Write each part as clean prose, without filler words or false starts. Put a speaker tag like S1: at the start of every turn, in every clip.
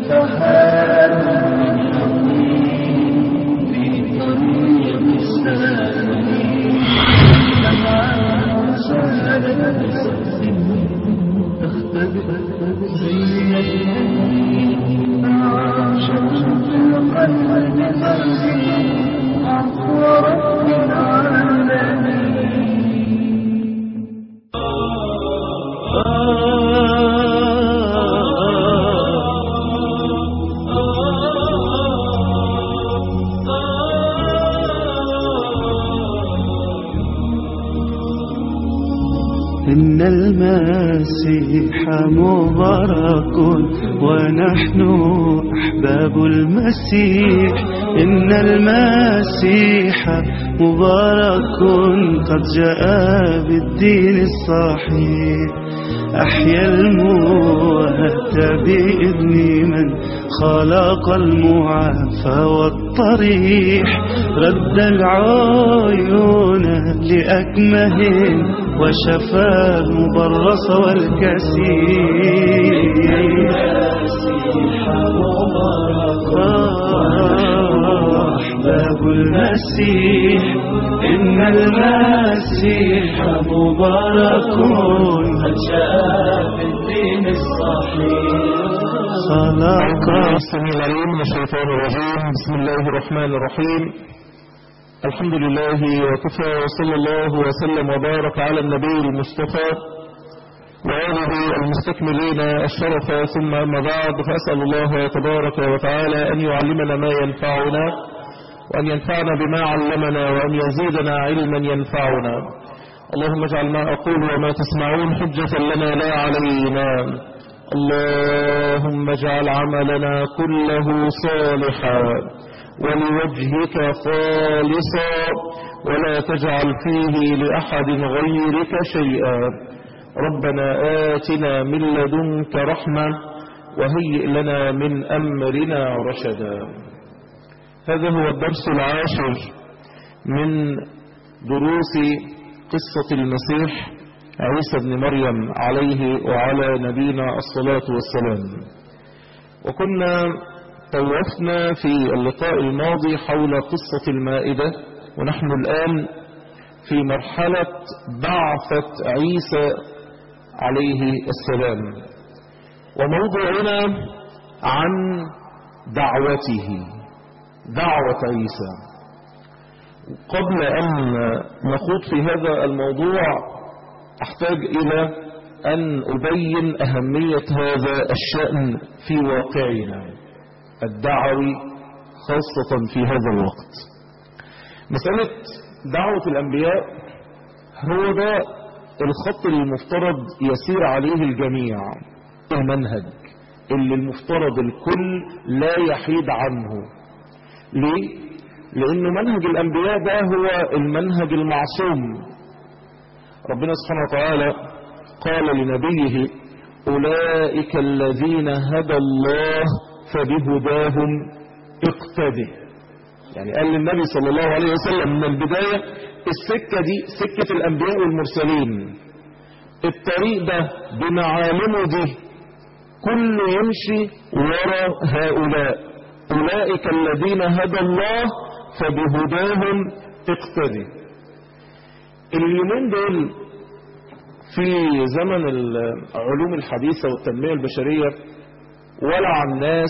S1: نفحات من يقين في طريق السالمين. نفحات سهلت بصف تختبئ زي اليمين. عاشت في القلب قلبي عفو رب العالمين.
S2: إن المسيح مبارك ونحن أحباب المسيح. إن المسيح مبارك قد جاء بالدين الصحيح. أحيا الموت بإذن من خلق المعافى والطريح. رد العيون لأكمه وشفى المبرص والكسيح. أحباب المسيح. إن المسيح مبارك قد جاء بالدين الصحيح. صلاة
S3: السميع العليم من الشيطان الرجيم. بسم الله الرحمن الرحيم. الحمد لله وكفى، وصلى الله وسلم وبارك على النبي المصطفى وآله المستكملين الشرف. ثم أما بعد، فأسأل الله تبارك وتعالى أن يعلمنا ما ينفعنا، وأن ينفعنا بما علمنا، وأن يزيدنا علما ينفعنا. اللهم اجعل ما أقول وما تسمعون حجة لنا لا علينا. اللهم اجعل عملنا كله صالحا ولوجهك خالصا، ولا تجعل فيه لأحد غيرك شيئا. ربنا آتنا من لدنك رحمة وهيئ لنا من أمرنا رشدا. هذا هو الدرس العاشر من دروس قصة المسيح عيسى بن مريم عليه وعلى نبينا الصلاة والسلام. وكنا توقفنا في اللقاء الماضي حول قصة المائدة، ونحن الآن في مرحلة بعثة عيسى عليه السلام، وموضوعنا عن دعوته، دعوة عيسى. قبل أن نخوض في هذا الموضوع أحتاج إلى أن أبين أهمية هذا الشأن في واقعنا الدعوي، خاصة في هذا الوقت. مسألة دعوة الأنبياء هو ده الخط اللي المفترض يسير عليه الجميع، المنهج اللي المفترض الكل لا يحيد عنه. ليه؟ لأنه منهج الأنبياء ده هو المنهج المعصوم. ربنا سبحانه وتعالى قال لنبيه: أولئك الذين هدى الله فبهداهم اقتده. يعني قال للنبي صلى الله عليه وسلم من البداية السكة دي سكة الأنبياء والمرسلين، الطريق ده بمعالمه دي كله يمشي وراء هؤلاء. أولئك الذين هدى الله فبهداهم اقتده. اليومين دول في زمن العلوم الحديثة والتنمية البشرية ولع الناس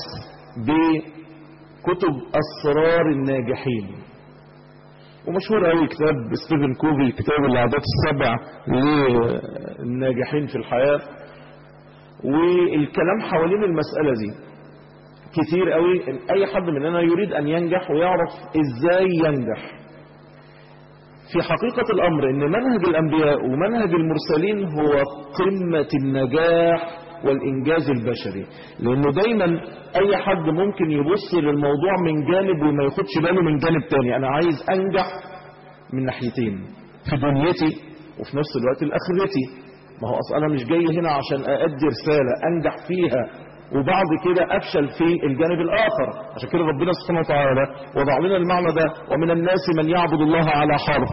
S3: بكتب أسرار الناجحين، ومشهور قوي كتاب ستيفن كوفي، كتاب العادات السبع للناجحين في الحياة. والكلام حوالين المسألة دي كتير قوي. أي حد مننا يريد أن ينجح ويعرف إزاي ينجح. في حقيقة الأمر إن منهج الأنبياء ومنهج المرسلين هو قمة النجاح والإنجاز البشري، لأنه دايما أي حد ممكن يبص للموضوع من جانب وما ياخدش باله من جانب تاني. أنا عايز أنجح من ناحيتين، في دنيتي وفي نفس الوقت الآخرتي. ما هو أصلا أنا مش جاي هنا عشان أأدي رسالة أنجح فيها وبعد كده أفشل في الجانب الآخر. عشان كده ربنا سبحانه وتعالى وضع لنا المعنى ده: ومن الناس من يعبد الله على حرف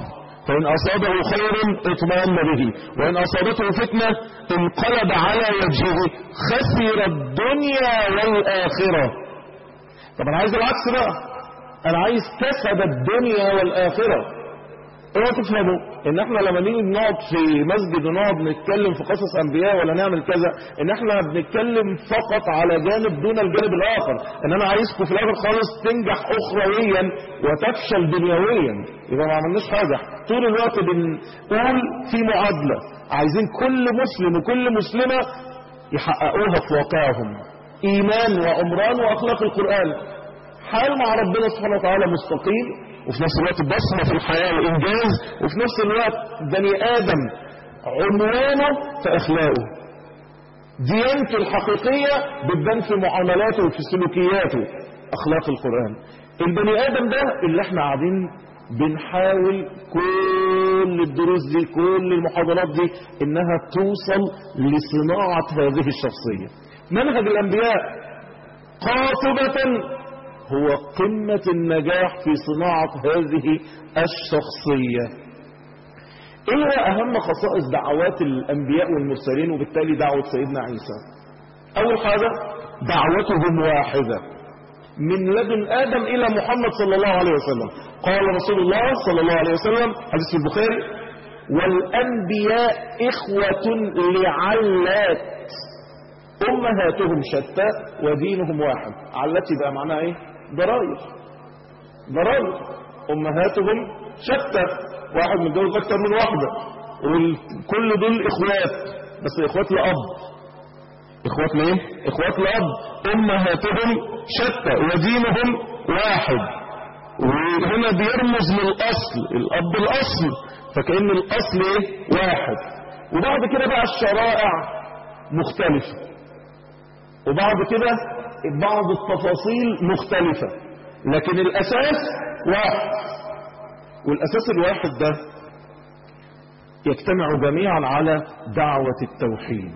S3: فإن أصابه خير اطمأن به وإن أصابته فتنة انقلب على وجهه خسر الدنيا والآخرة. طب أنا عايز العكس بقى، أنا عايز كسب الدنيا والآخرة. اوعوا تفهموا ان احنا لما نيجي نقعد في مسجد ونقعد نتكلم في قصص انبياء ولا نعمل كذا ان احنا بنتكلم فقط على جانب دون الجانب الاخر، ان انا عايزكم في الاخر خالص تنجح اخرويا وتفشل دنيويا، يبقى ما عملناش حاجه. طول الوقت بنقول في معادله عايزين كل مسلم وكل مسلمه يحققوها في واقعهم، ايمان وعمران واخلاق القران، حال مع ربنا سبحانه وتعالى مستقيم، وفي نفس الوقت بصمة في الحياة وإنجاز، وفي نفس الوقت بني آدم عنوانه في أخلاقه، ديانته الحقيقية بتبان في معاملاته وفي سلوكياته، أخلاق القرآن. البني آدم ده اللي احنا قاعدين بنحاول كل الدروس دي كل المحاضرات دي إنها توصل لصناعة هذه الشخصية. منهج الأنبياء قاطبة هو قمة النجاح في صناعة هذه الشخصية. ايه هو اهم خصائص دعوات الانبياء والمرسلين وبالتالي دعوة سيدنا عيسى؟ اول حاجة دعوتهم واحدة من لدن ادم الى محمد صلى الله عليه وسلم. قال رسول الله صلى الله عليه وسلم حديث في البخاري: والانبياء اخوة لعلات امهاتهم شتى ودينهم واحد. علات يبقى معناها ايه؟ ضرائر. امهاتهم شتى، واحد متجوز اكتر من واحده، وكل دول اخوات، بس اخوات لاب. اخوات ليه؟ اخوات لاب. امهاتهم شتى ودينهم واحد، وهنا بيرمز للاصل، الاب الاصل، فكأن الاصل ايه؟ واحد. وبعد كده بقى الشرائع مختلفه، وبعد كده بعض التفاصيل مختلفة، لكن الأساس واحد. والأساس الواحد ده يجتمع جميعا على دعوة التوحيد،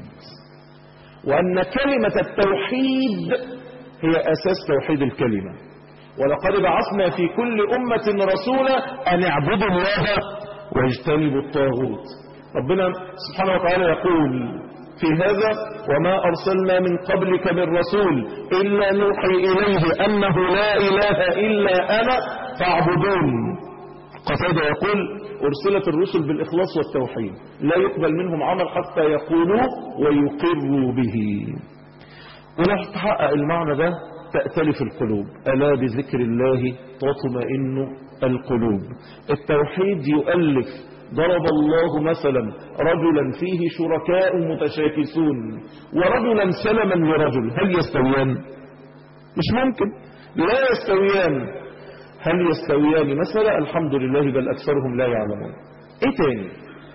S3: وأن كلمة التوحيد هي أساس توحيد الكلمة. ولقد بعثنا في كل أمة رسولا أن اعبدوا الله واجتنبوا الطاغوت. ربنا سبحانه وتعالى يقول في هذا: وما أرسلنا من قبلك من رسول إلا نوحي إليه أنه لا إله إلا أنا فاعبدون. قتادة يقول: أرسلت الرسل بالإخلاص والتوحيد، لا يقبل منهم عمل حتى يقولوا ويقروا به. ولو تحقق المعنى ده تأتلف القلوب. ألا بذكر الله تطمئن القلوب. التوحيد يؤلف. ضرب الله مثلا رجلا فيه شركاء متشاكسون ورجلا سلما لرجل، هل يستويان؟ مش ممكن، لا يستويان. هل يستويان مثلا؟ الحمد لله، بل أكثرهم لا يعلمون. ايه تاني؟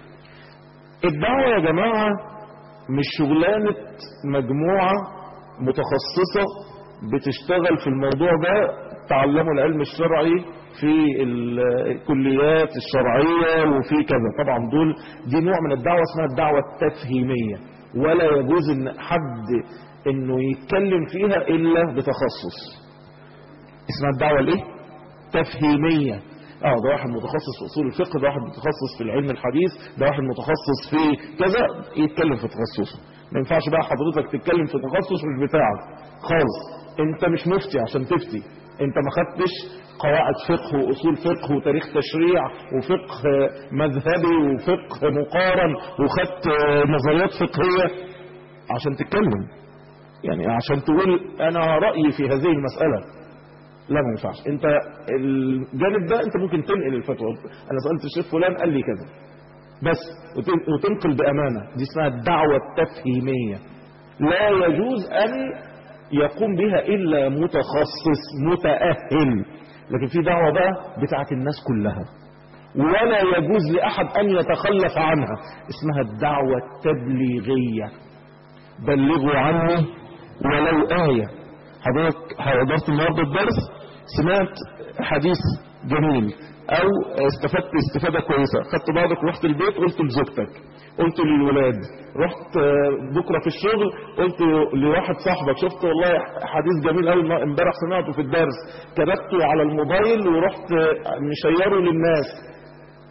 S3: الدعوة يا جماعة مش شغلانة مجموعة متخصصة بتشتغل في الموضوع ده، تعلموا العلم الشرعي في الكليات الشرعية وفي كذا. طبعا دي نوع من الدعوة اسمها الدعوة التفهيمية، ولا يجوز ان حد انه يتكلم فيها الا بتخصص. اسمها الدعوة الايه؟ تفهيمية. ده واحد متخصص في اصول الفقه، ده واحد متخصص في العلم الحديث، ده واحد متخصص في كذا، يتكلم في تخصصه. ما ينفعش بقى حضرتك تتكلم في تخصص مش بتاعك خالص. انت مش مفتي عشان تفتي، انت ما خدتش قواعد فقه واصول فقه وتاريخ تشريع وفقه مذهبي وفقه مقارن وخدت نظريات فقهية عشان تتكلم، يعني عشان تقول انا رأيي في هذه المسألة. لا، ما ينفعش. انت الجانب ده انت ممكن تنقل الفتوى، انا سألت الشيخ فلان قال لي كذا بس، وتنقل بأمانة. دي اسمها الدعوة التفهيمية، لا يجوز ان يقوم بها الا متخصص متأهل. لكن في دعوة بقى بتاعت الناس كلها، ولا يجوز لأحد أن يتخلف عنها، اسمها الدعوة التبليغية. بلغوا عني ولو آية. حضرتك حضرت النهارده الدرس، سمعت حديث جميل أو استفدت استفادة كويسة، خدت بعضك ورحت البيت قلت لزوجتك، قلت للولاد، رحت بكرة في الشغل قلت لواحد صاحبك، شفت والله حديث جميل قوي امبارح سمعته في الدرس، كتبته على الموبايل ورحت مشيره للناس.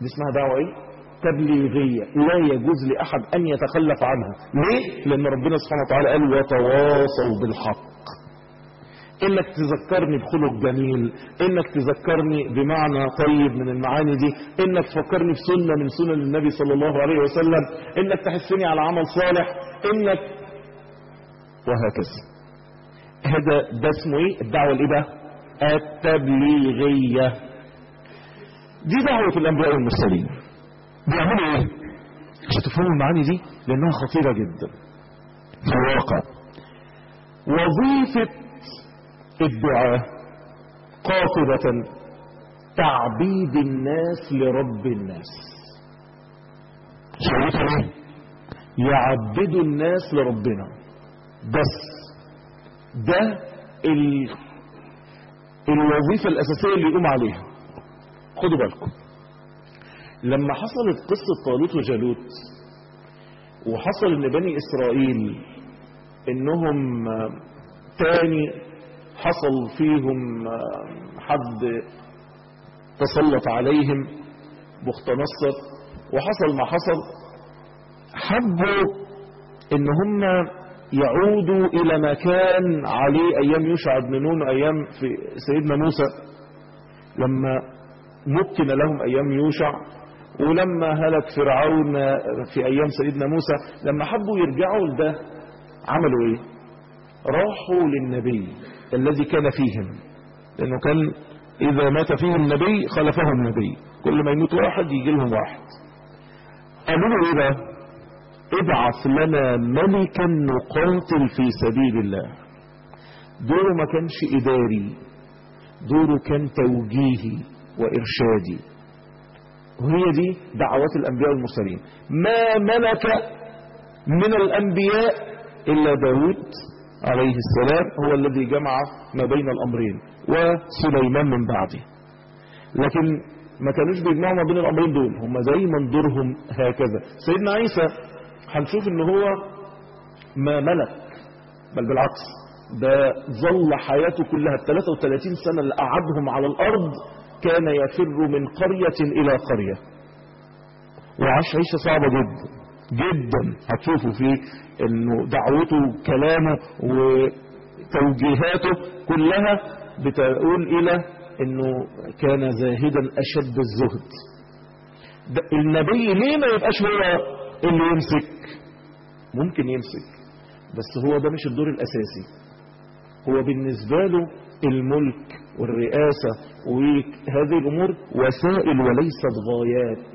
S3: دي اسمها دعوة ايه؟ تبليغية، لا يجوز لأحد أن يتخلف عنها. ليه؟ لأن ربنا سبحانه وتعالى قال وتواصوا بالحق. انك تذكرني بخلق جميل، انك تذكرني بمعنى طيب من المعاني دي، انك تفكرني بسنة من سنن النبي صلى الله عليه وسلم، انك تحثني على عمل صالح، انك وهكذا. هذا ده اسمه ايه؟ الدعوة الايه بقى؟ التبليغية. دي دعوة الانبياء والمرسلين. بيعملوا ايه؟ عشان تفهموا المعاني دي لانها خطيرة جدا في الواقع. وظيفة الدعاء قاطبة تعبيد الناس لرب الناس. شايفين ايه؟ يعبدوا الناس لربنا بس. ده الوظيفة الأساسية اللي يقوم عليها. خدوا بالكم لما حصلت قصة طالوت وجالوت، وحصل ان بني إسرائيل انهم تاني حصل فيهم حد تسلط عليهم بختنصر، وحصل ما حصل، حبوا ان هم يعودوا الى ما كان عليه ايام يوشع بن نون وايام في سيدنا موسى، لما مكن لهم ايام يوشع، ولما هلك فرعون في ايام سيدنا موسى. لما حبوا يرجعوا لده عملوا ايه؟ راحوا للنبي الذي كان فيهم، لانه كان اذا مات فيهم النبي خلفهم نبي، كل ما يموت واحد يجي لهم واحد. قالوا له ايه بقى؟ ابعث لنا ملكا نقاتل في سبيل الله. دوره ما كانش اداري، دوره كان توجيهي وارشادي. وهي دي دعوات الانبياء والمرسلين. ما ملك من الانبياء الا داود عليه السلام، هو الذي جمع ما بين الامرين، وسليمان من بعده. لكن ما كانوش بيجمعوا ما بين الامرين دول، هم دايما دورهم هكذا. سيدنا عيسى هنشوف ان هو ما ملك، بل بالعكس ده ظل حياته كلها 33 سنة اللي قعدهم على الارض كان يفر من قرية الى قرية، وعاش عيشة صعبة جدا جدا. هتشوفوا فيه انه دعوته كلامه وتوجيهاته كلها بتقول الى انه كان زاهدا اشد الزهد. النبي ليه ما يبقاش هو اللي يمسك؟ ممكن يمسك، بس هو ده مش الدور الاساسي. هو بالنسبة له الملك والرئاسة وهذه الامور وسائل وليست غايات،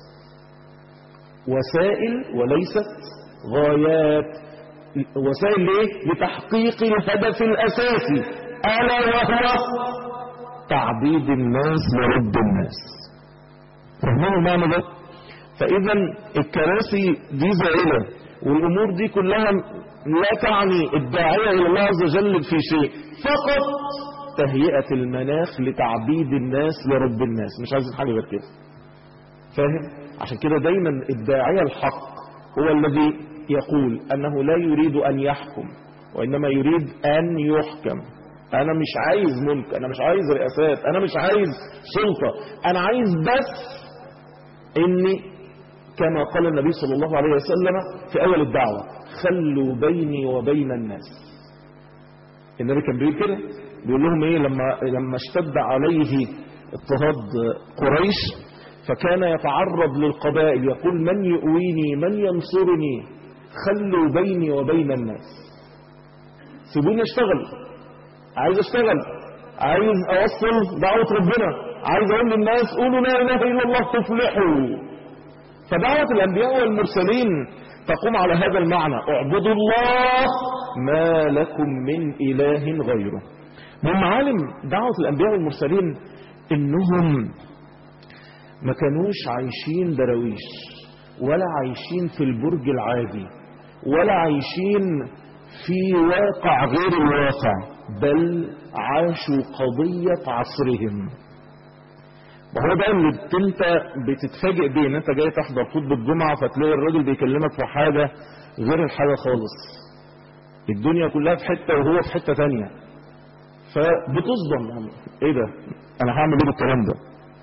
S3: وسائل وليست غايات. وسائل ليه؟ لتحقيق الهدف الاساسي، الا وهو تعبيد الناس لرب الناس. فهموا المعنى ده؟ فاذا الكراسي دي زائلة، والامور دي كلها لا تعني الداعية الى الله عز وجل في شيء، فقط تهيئة المناخ لتعبيد الناس لرب الناس، مش عايزين حاجة غير كده. فاهم؟ عشان كده دايما الداعية الحق هو الذي يقول انه لا يريد ان يحكم، وانما يريد ان يحكم. انا مش عايز ملك، انا مش عايز رئاسات، انا مش عايز سلطة، انا عايز بس اني كما قال النبي صلى الله عليه وسلم في اول الدعوة: خلوا بيني وبين الناس. النبي كان بيقول كده، بيقول لهم ايه لما اشتد عليه اضطهاد قريش، فكان يتعرض للقبائل يقول: من يؤويني، من ينصرني، خلوا بيني وبين الناس، سيبوني اشتغل، عايز اشتغل، عايز اوصل دعوة ربنا، عايز اقول للناس قولوا لا اله الا الله تفلحوا. فدعوة الانبياء والمرسلين تقوم على هذا المعنى: اعبدوا الله ما لكم من اله غيره. من معالم دعوة الانبياء والمرسلين انهم ما كانوش عايشين درويش، ولا عايشين في البرج العادي، ولا عايشين في واقع غير الواقع، بل عاشوا قضية عصرهم. وهو ده اللي انت بتتفاجئ بيه، ان انت جاي تحضر خطبة الجمعة فتلاقي الراجل بيكلمك في حاجة غير الحاجة خالص، الدنيا كلها في حتة وهو في حتة تانية، فبتصدم. ايه ده؟ انا هعمل ايه بالكلام ده؟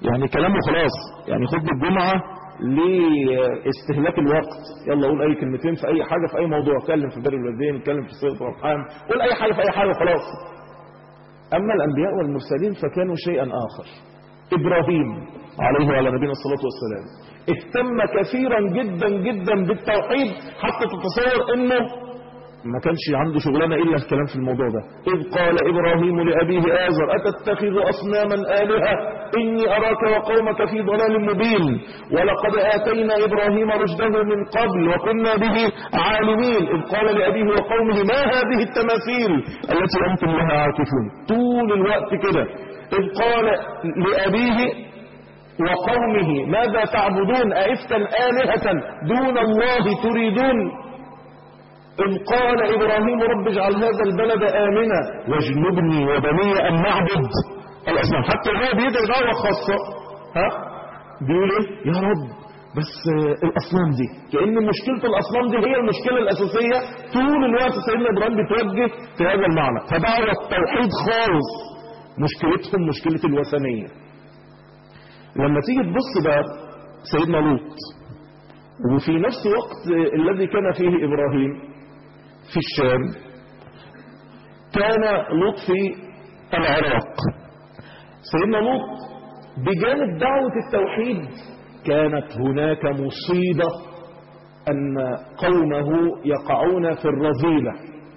S3: يعني كلامه خلاص، يعني خطبة الجمعة لاستهلاك الوقت، يلا قول اي كلمتين في اي حاجة في اي موضوع، اتكلم في بر الوالدين، اتكلم في صلة الارحام، قول اي حاجة في اي حاجة خلاص. اما الانبياء والمرسلين فكانوا شيئا اخر. ابراهيم عليه وعلى نبينا الصلاة والسلام اهتم كثيرا جدا جدا بالتوحيد، حتى تتصور انه ما كانش عنده شغلانة إلا الكلام في الموضوع ده. إذ قال إبراهيم لأبيه آزر أتتخذ أصناما آلهة إني أراك وقومك في ضلال مبين ولقد آتينا إبراهيم رشده من قبل وكنا به عالمين. إذ قال لأبيه وقومه ما هذه التماثيل التي أنتم لها عاكفون. طول الوقت كده. إذ قال لأبيه وقومه ماذا تعبدون أئفكا آلهة دون الله تريدون. إذ قال إبراهيم رب اجعل هذا البلد آمنا واجنبني وبني أن نعبد الأصنام. حتى هو بيدعي دعوة خاصة، بيقول إيه يا رب بس الأصنام دي، كأن مشكلة الأصنام دي هي المشكلة الأساسية. طول الوقت سيدنا إبراهيم بيتوجه في هذا المعنى. فدعوة التوحيد خالص، مشكلتهم مشكلة الوثنية. لما تيجي تبص بقى سيدنا لوط، وفي نفس الوقت الذي كان فيه إبراهيم في الشام، كان لوط في العراق. سيدنا لوط بجانب دعوة التوحيد كانت هناك مصيبة أن قومه يقعون في الرذيلة،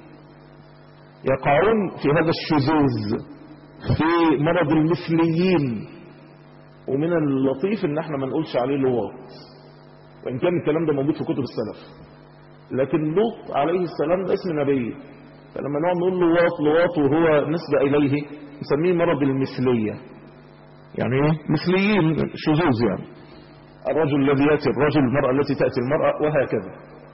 S3: يقعون في هذا الشذوذ، في مرض المثليين. ومن اللطيف ان احنا ما نقولش عليه لواط، وان كان الكلام ده موجود في كتب السلف، لكن لوط عليه السلام ده اسم نبي، فلما نقعد نقول لواط وهو نسبة اليه نسميه مرض المثلية. يعني ايه مثليين؟ شذوذ يعني، الرجل الذي ياتي الرجل، المرأة التي تأتي المرأة، وهكذا.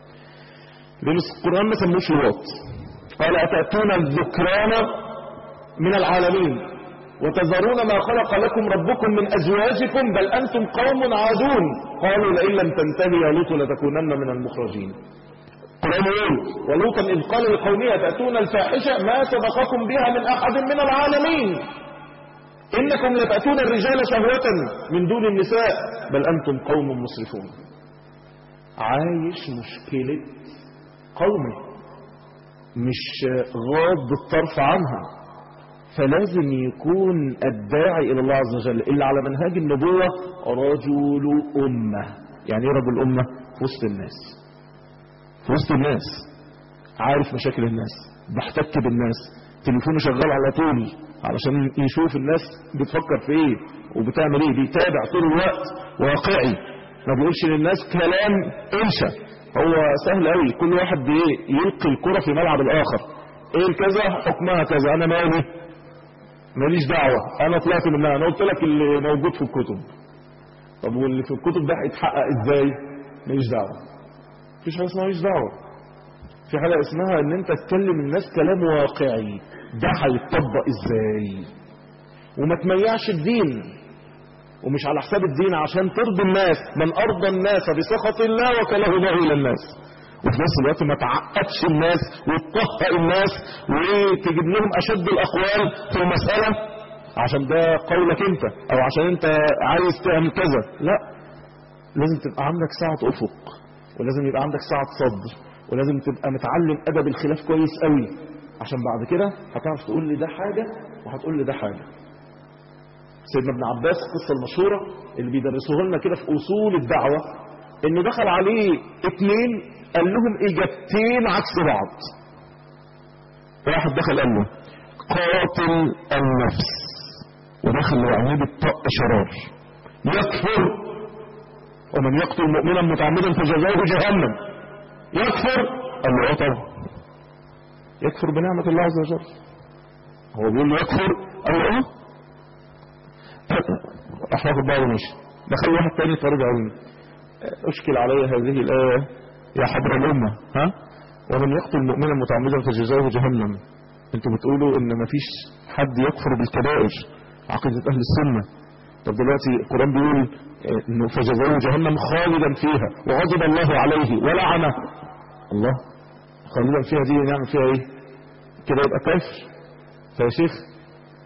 S3: لأن القرآن ما سموش لواط، قال أتأتون الذكران من العالمين وتذرون ما خلق لكم ربكم من أزواجكم بل أنتم قوم عادون قالوا لئن لم تنتهي يا لوط لتكونن من المخرجين. قرآن يقول ولوطا إذ قال لقومه أتأتون الفاحشة ما سبقكم بها من أحد من العالمين إنكم لتأتون الرجال شهوة من دون النساء بل أنتم قوم مسرفون. عايش مشكلة قومه، مش غاض الطرف عنها. فلازم يكون الداعي إلى الله عز وجل اللي على منهاج النبوة رجل أمة. يعني ايه رجل أمة؟ في وسط الناس، في وسط الناس، عارف مشاكل الناس، بيحتك بالناس، تليفونه شغال على طول علشان يشوف الناس بتفكر في ايه وبتعمل ايه، بيتابع طول الوقت، واقعي، ما بيقولش للناس كلام انشا. هو سهل قوي، كل واحد يلقي الكرة في ملعب الاخر. ايه كذا حكمها كذا، انا ماليش دعوة، انا طلعت منها، انا قلت لك اللي موجود في الكتب. طب واللي في الكتب ده هيتحقق ازاي؟ ماليش دعوة. مفيش حاجة اسمها ماليش دعوة، في حاجة اسمها ان انت تكلم الناس كلام واقعي، ده هيتطبق ازاي؟ وما تميعش الدين، ومش على حساب الدين عشان ترضي الناس. من ارضى الناس بسخط الله وكله الله الى الناس. وفي نفس الوقت ما تعقدش الناس وتطهق الناس وتجيب لهم اشد الاقوال في المسألة عشان ده قولك انت او عشان انت عايز تعمل كذا. لا، لازم تبقى عندك سعة افق، ولازم يبقى عندك سعة صدر، ولازم تبقى متعلم ادب الخلاف كويس قوي، عشان بعد كده هتعرف تقول لي ده حاجة وهتقول لي ده حاجة. سيدنا ابن عباس القصة المشهورة اللي بيدرسوها لنا كده في اصول الدعوة، ان دخل عليه اتنين قال لهم اجابتين عكس بعض. واحد دخل قال له قاتل النفس، ودخل لوعيه بالطق شرار، يكفر، ومن يقتل مؤمنا متعمدا فجزاؤه جهنم. يكفر؟ قال له طبعا يكفر بنعمة الله عز وجل. هو بيقول له يكفر، قال له راح ياخد بعضه ومشي. دخل واحد تاني طارد عيني، اشكل علي هذه الآية يا حبر الأمة، ومن يقتل مؤمنا متعمدا فجزاؤه جهنم. انتوا بتقولوا ان مفيش حد يكفر بالكبائر، عقيدة اهل السنة. طب دلوقتي القرآن بيقول انه فجزاؤه جهنم خالدا فيها وغضب الله عليه ولعنه. الله، خالدا فيها دي نعمل فيها ايه؟ كده يبقى كافر. فيا شيخ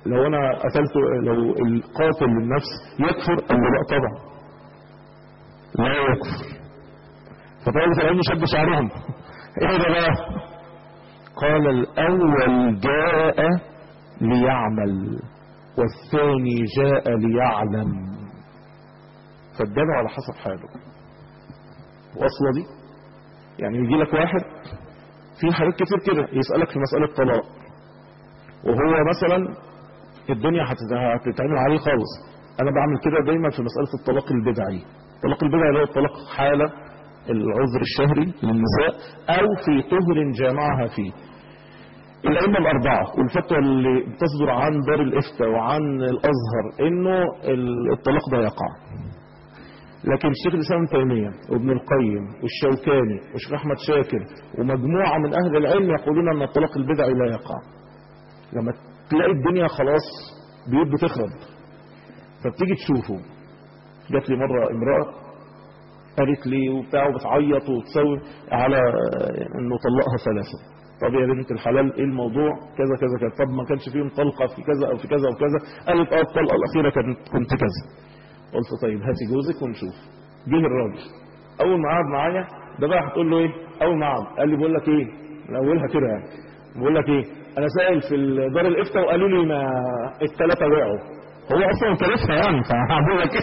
S3: لو انا قتلته، لو القاتل للنفس يكفر؟ قال له لا طبعا لا يكفر. فطلبة العلم شد شعرهم ايه ده بقى؟ قال الاول جاء ليعمل والثاني جاء ليعلم. فالدلع على حسب حاله. واصله دي يعني يجي لك واحد في حاجات كتير كده يسألك في مسألة طلاق، وهو مثلا الدنيا هتتعمل عليه خالص. انا بعمل كده دايما في مسألة الطلاق البدعي. الطلاق البدعي اللي هو الطلاق حالة العذر الشهري للنساء او في طهر جامعها فيه. الأئمة الأربعة والفتوى اللي بتصدر عن دار الإفتاء وعن الأزهر إنه الطلاق ده يقع. لكن الشيخ الإسلام ابن تيمية وابن القيم والشوكاني والشيخ أحمد شاكر ومجموعة من أهل العلم يقولون أن الطلاق البدعي لا يقع. لما تلاقي الدنيا خلاص بيوت بتخرب فبتيجي تشوفه. جات لي مرة امرأة قالت لي وبتاع وبتعيط وتسوي على انه طلقها ثلاثة. طب يا بنت الحلال ايه الموضوع؟ كذا كذا كذا. طب ما كانش فيهم طلقة في كذا او في كذا وكذا؟ قالت الطلقة الاخيرة كنت كذا. قلت طيب هاتي جوزك ونشوف. جه الراجل اول ما قعد معايا ده بقى هتقول له ايه؟ اول ما قعد قال لي بقول لك ايه من اولها كده يعني بقول لك ايه انا سائل في دار الافتاء وقالوا لي ما الثلاثة وقعوا. هو اصلا كلفها يعني فهعمل لك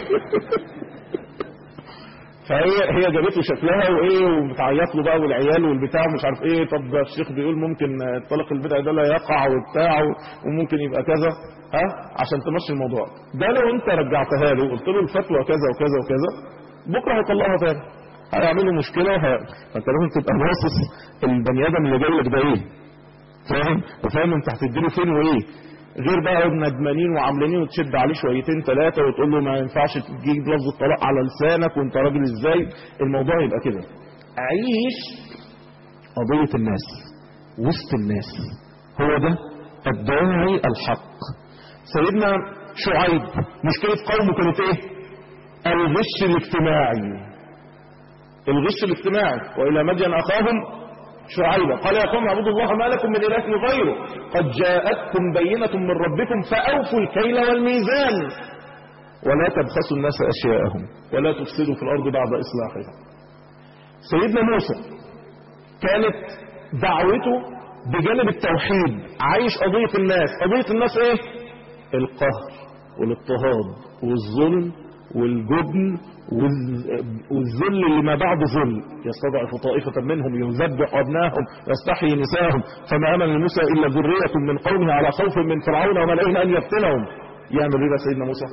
S3: فهي جابت له شكلها وايه وبتعيط له بقى والعيال والبتاع مش عارف ايه. طب الشيخ بيقول ممكن الطلاق البدعي ده لا يقع وبتاع وممكن يبقى كذا عشان تمشي الموضوع ده. لو انت رجعتها له وقلت له الفتوى كذا وكذا وكذا بكره هيطلقها تاني هيعملوا مشكله فانت لازم تبقى باصص البني ادم اللي جاي لك ده ايه، فاهم وفاهم انت هتديله فين وايه، غير بقى ندمانين وعاملين وتشد عليه شويتين ثلاثه وتقول له ما ينفعش تجيب لفظ الطلاق على لسانك وانت راجل ازاي. الموضوع يبقى كده. عيش قضيه الناس وسط الناس، هو ده الداعي الحق. سيدنا شعيب مشكله قومه كانت ايه؟ الغش الاجتماعي. الغش الاجتماعي. والى مدين اخاهم شعيبا قال يا قوم اعبدوا الله ما لكم من اله غيره قد جاءتكم بينة من ربكم فأوفوا الكيل والميزان ولا تبخسوا الناس أشياءهم ولا تفسدوا في الأرض بعد إصلاحها. سيدنا موسى كانت دعوته بجانب التوحيد عايش قضية الناس. قضية الناس ايه؟ القهر والاضطهاد والظلم والجبن والذل اللي ما بعد ذل. يستضعف طائفة منهم يذبح أبناءهم ويستحيي نساءهم فما آمن لموسى إلا ذرية من قومه على خوف من فرعون وملئهم أن يفتنهم. يعمل ايه سيدنا موسى؟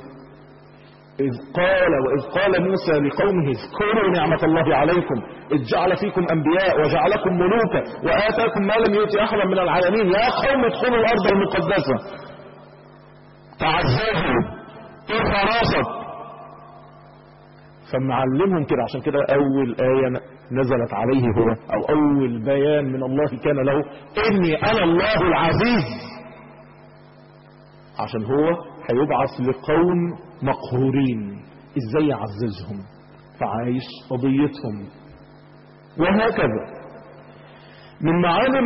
S3: وإذ قال موسى لقومه اذكروا نعمة الله عليكم إذ جعل فيكم أنبياء وجعلكم ملوكا وآتاكم ما لم يؤت أحدا من العالمين يا قوم ادخلوا الأرض المقدسة تعززوا ارفع راسك. فمعلمهم كده. عشان كده أول آية نزلت عليه هو أو أول بيان من الله كان له إني أنا الله العزيز. عشان هو هيبعث لقوم مقهورين إزاي يعززهم فعايش قضيتهم. وهكذا من معالم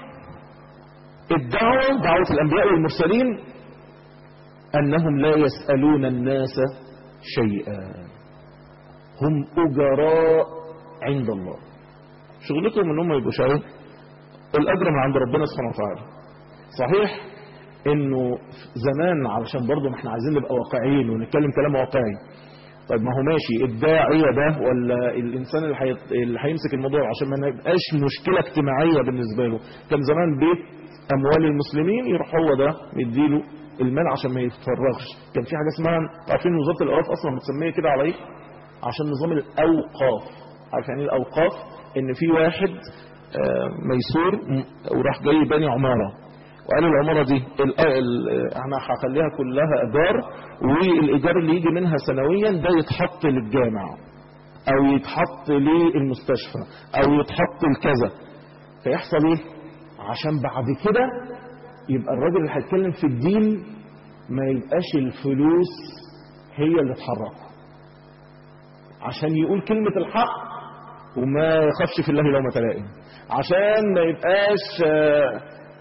S3: الدعوة دعوة الأنبياء والمرسلين أنهم لا يسألون الناس شيئا. هم أجراء عند الله. شغلتهم انهم يبقوا شايف الأجر من عند ربنا سبحانه وتعالى. صحيح انه زمان علشان برضه ما احنا عايزين نبقى واقعيين ونتكلم كلام واقعي. طيب ما هو ماشي الداعية ده ولا الإنسان اللي هيمسك الموضوع عشان ما يبقاش مشكلة اجتماعية بالنسبة له. كان زمان بيت أموال المسلمين يروح هو ده يديله المال عشان ما يتفرغش. كان في حاجة اسمها عارفين وزارة الأوقاف أصلا متسمية كده على إيه؟ عشان نظام الأوقاف. عارف يعني الأوقاف؟ إن في واحد ميسور وراح جاي بني عمارة وقال العمارة دي احنا هخليها كلها إيجار والإيجار اللي يجي منها سنويا ده يتحط للجامع أو يتحط للمستشفى أو يتحط لكذا. فيحصل إيه؟ عشان بعد كده يبقى الراجل اللي هيتكلم في الدين ما يبقاش الفلوس هي اللي تحركه عشان يقول كلمة الحق وما يخافش في الله لومة لائم. عشان ما يبقاش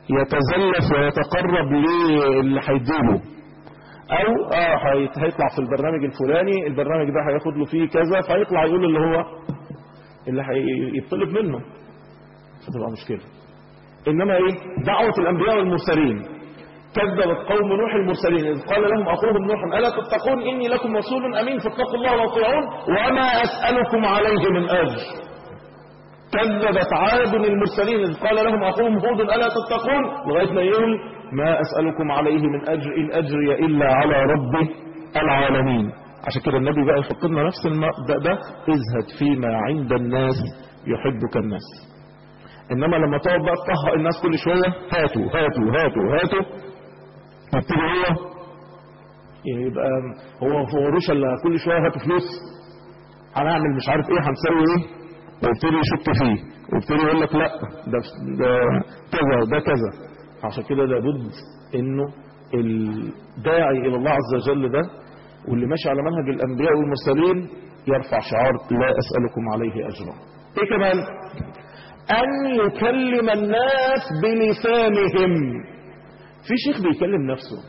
S3: يتزلف ويتقرب للي هيديله، او هيطلع في البرنامج الفلاني، البرنامج ده هياخد له فيه كذا، فيطلع يقول اللي هيطلب منه، فتبقى مشكلة. انما دعوة الانبياء والمرسلين. كذبت قوم نوح المرسلين إذ قال لهم اخوهم نوح الا تتقون اني لكم رسول امين فاتقوا الله واطيعون وما اسالكم عليه من اجر. كذبت عاد المرسلين إذ قال لهم اخوهم هود الا تتقون، لغايه ما يقول ما اسالكم عليه من اجر ان اجري الا على رب العالمين. عشان كده النبي بقى يحط لنا نفس المبدأ ده، ازهد فيما عند الناس يحبك الناس. انما لما تقعد بقى تطهق الناس كل شويه هاتوا هاتوا هاتوا هاتوا، يبتدي يبقى هو فوروش الا كل شويه هاتوا فلوس، هنعمل مش عارف ايه، هنسوي ايه، ويبتدي يشك فيه ويبتدي يقول لك لا ده كذا وده كذا. عشان كده لابد انه الداعي الى الله عز وجل ده واللي ماشي على منهج الانبياء والمرسلين يرفع شعار لا اسالكم عليه اجرا. ايه كمان؟ ان يكلم الناس بلسانهم. في شيخ بيكلم نفسه،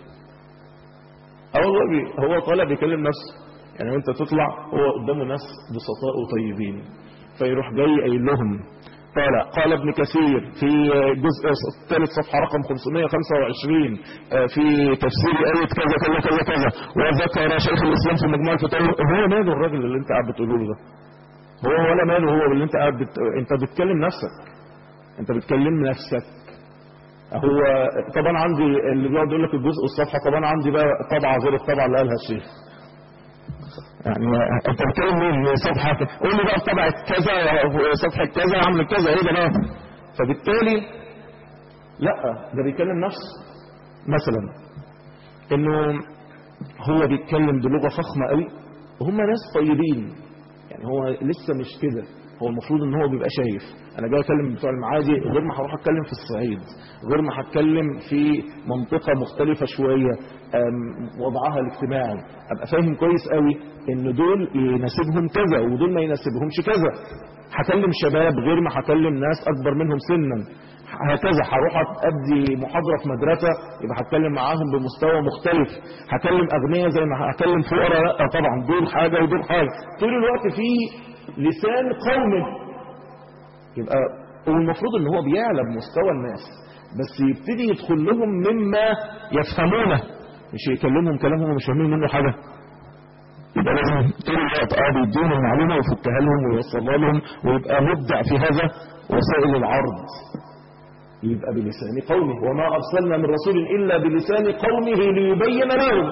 S3: والله هو طالع بيكلم نفسه، يعني وانت تطلع هو قدامه ناس بسطاء وطيبين، فيروح جاي قايل لهم طالع قال ابن كثير في الجزء الثالث صفحة رقم 525 في تفسير آية كذا كذا كذا كذا، وذكر شيخ الإسلام في مجموعة الفتاوى. هو ماله الراجل اللي انت قاعد بتقوله له ده؟ هو ولا ماله هو اللي انت قاعد انت بتكلم نفسك، انت بتكلم نفسك. هو طبعا عندي اللي بيقعد يقول لك الجزء والصفحة، طبعا عندي بقى طبعة غير الطبعة اللي قالها الشيخ. يعني انت بتكلم مين صفحة؟ قول لي بقى طبعة كذا صفحة كذا عمل كذا ايه ده بقى؟ فبالتالي لا، ده بيكلم نفسه. مثلا انه هو بيتكلم بلغة فخمة قوي وهم ناس طيبين، يعني هو لسه مش كده، هو المفروض ان هو بيبقى شايف انا جاي اكلم بتوع المعادي غير ما هروح اتكلم في الصعيد، غير ما هتكلم في منطقة مختلفة شوية وضعها الاجتماعي، ابقى فاهم كويس قوي ان دول يناسبهم كذا ودول ما يناسبهمش كذا. هكلم شباب غير ما هكلم ناس اكبر منهم سنا، هكذا. هروح ادي محاضرة في مدرسة يبقى هتكلم معاهم بمستوى مختلف. هكلم اغنياء زي ما هكلم فقراء، لا طبعا دول حاجة ودول حاجة. طول الوقت في لسان قومه، يبقى والمفروض ان هو بيعلى بمستوى الناس، بس يبتدي يدخل لهم مما يفهمونه، مش يكلمهم كلامهم ومش فاهمين منه حاجة. يبقى لازم طول الوقت بيديهم المعلومة ويفكها لهم ويوصلها لهم ويبقى مبدع في هذا وسائل العرض. يبقى بلسان قومه، وما أرسلنا من رسول إلا بلسان قومه ليبين لهم.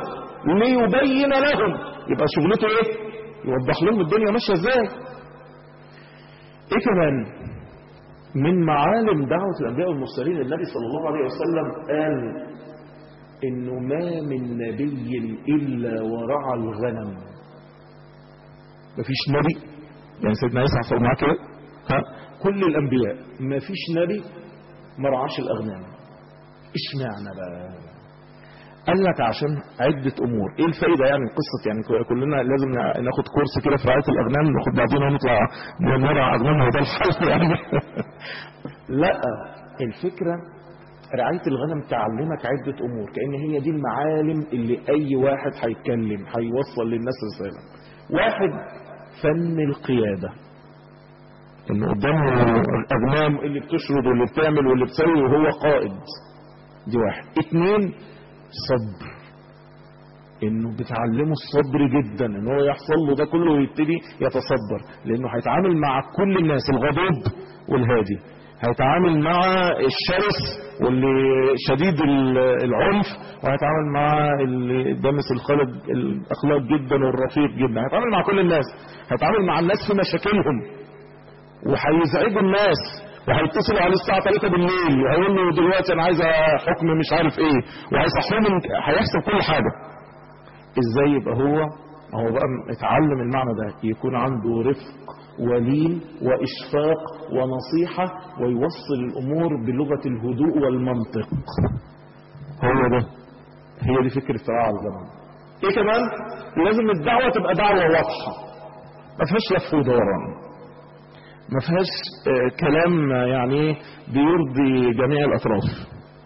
S3: يبقى شغلته ايه؟ يوضح لهم الدنيا ماشية ازاي. ايه كمان من معالم دعوة الأنبياء والمرسلين؟ النبي صلى الله عليه وسلم قال انه ما من نبي الا ورعى الغنم. مفيش نبي، يعني سيدنا عيسى حصل معاه كده، كل الانبياء مفيش نبي ما رعاش الاغنام. اشمعنى بقى؟ قال لك عشان عدة امور. ايه الفايدة يعني القصة؟ يعني كلنا لازم ناخد كورس كده في رعاية الاغنام، ناخد بعدين ونطلع نرعى اغنام وده الحل يعني. لا، الفكرة رعاية الغنم تعلمك عدة امور، كأن هي دي المعالم اللي اي واحد هيتكلم هيوصل للناس رسالة. واحد، فن القيادة، انه قدامه الاغنام اللي بتشرد واللي بتعمل واللي بتسوي وهو قائد، دي واحد. اتنين، صبر، انه بتعلمه الصبر جدا، ان هو يحصل له ده كله ويبتدي يتصبر، لانه هيتعامل مع كل الناس، الغضوب والهادي، هيتعامل مع الشرس واللي شديد العنف، وهيتعامل مع اللي دامس الاخلاق جدا والرفيق جدا، هيتعامل مع كل الناس، هيتعامل مع الناس في مشاكلهم، وهيزعجوا الناس، وهيتصلوا عليه الساعة 3 بالليل وهيقول له دلوقتي انا عايز حكم مش عارف ايه، وهيصحوه هيحصل كل حاجة. ازاي يبقى هو بقى اتعلم المعنى ده، يكون عنده رفق ولين واشفاق ونصيحة، ويوصل الامور بلغة الهدوء والمنطق. هو ده، هي دي فكرة رعاية الغنم. ايه كمان؟ لازم الدعوة تبقى دعوة واضحة، ما فيهاش لف ودوران، ما فيهاش كلام يعني بيرضي جميع الاطراف.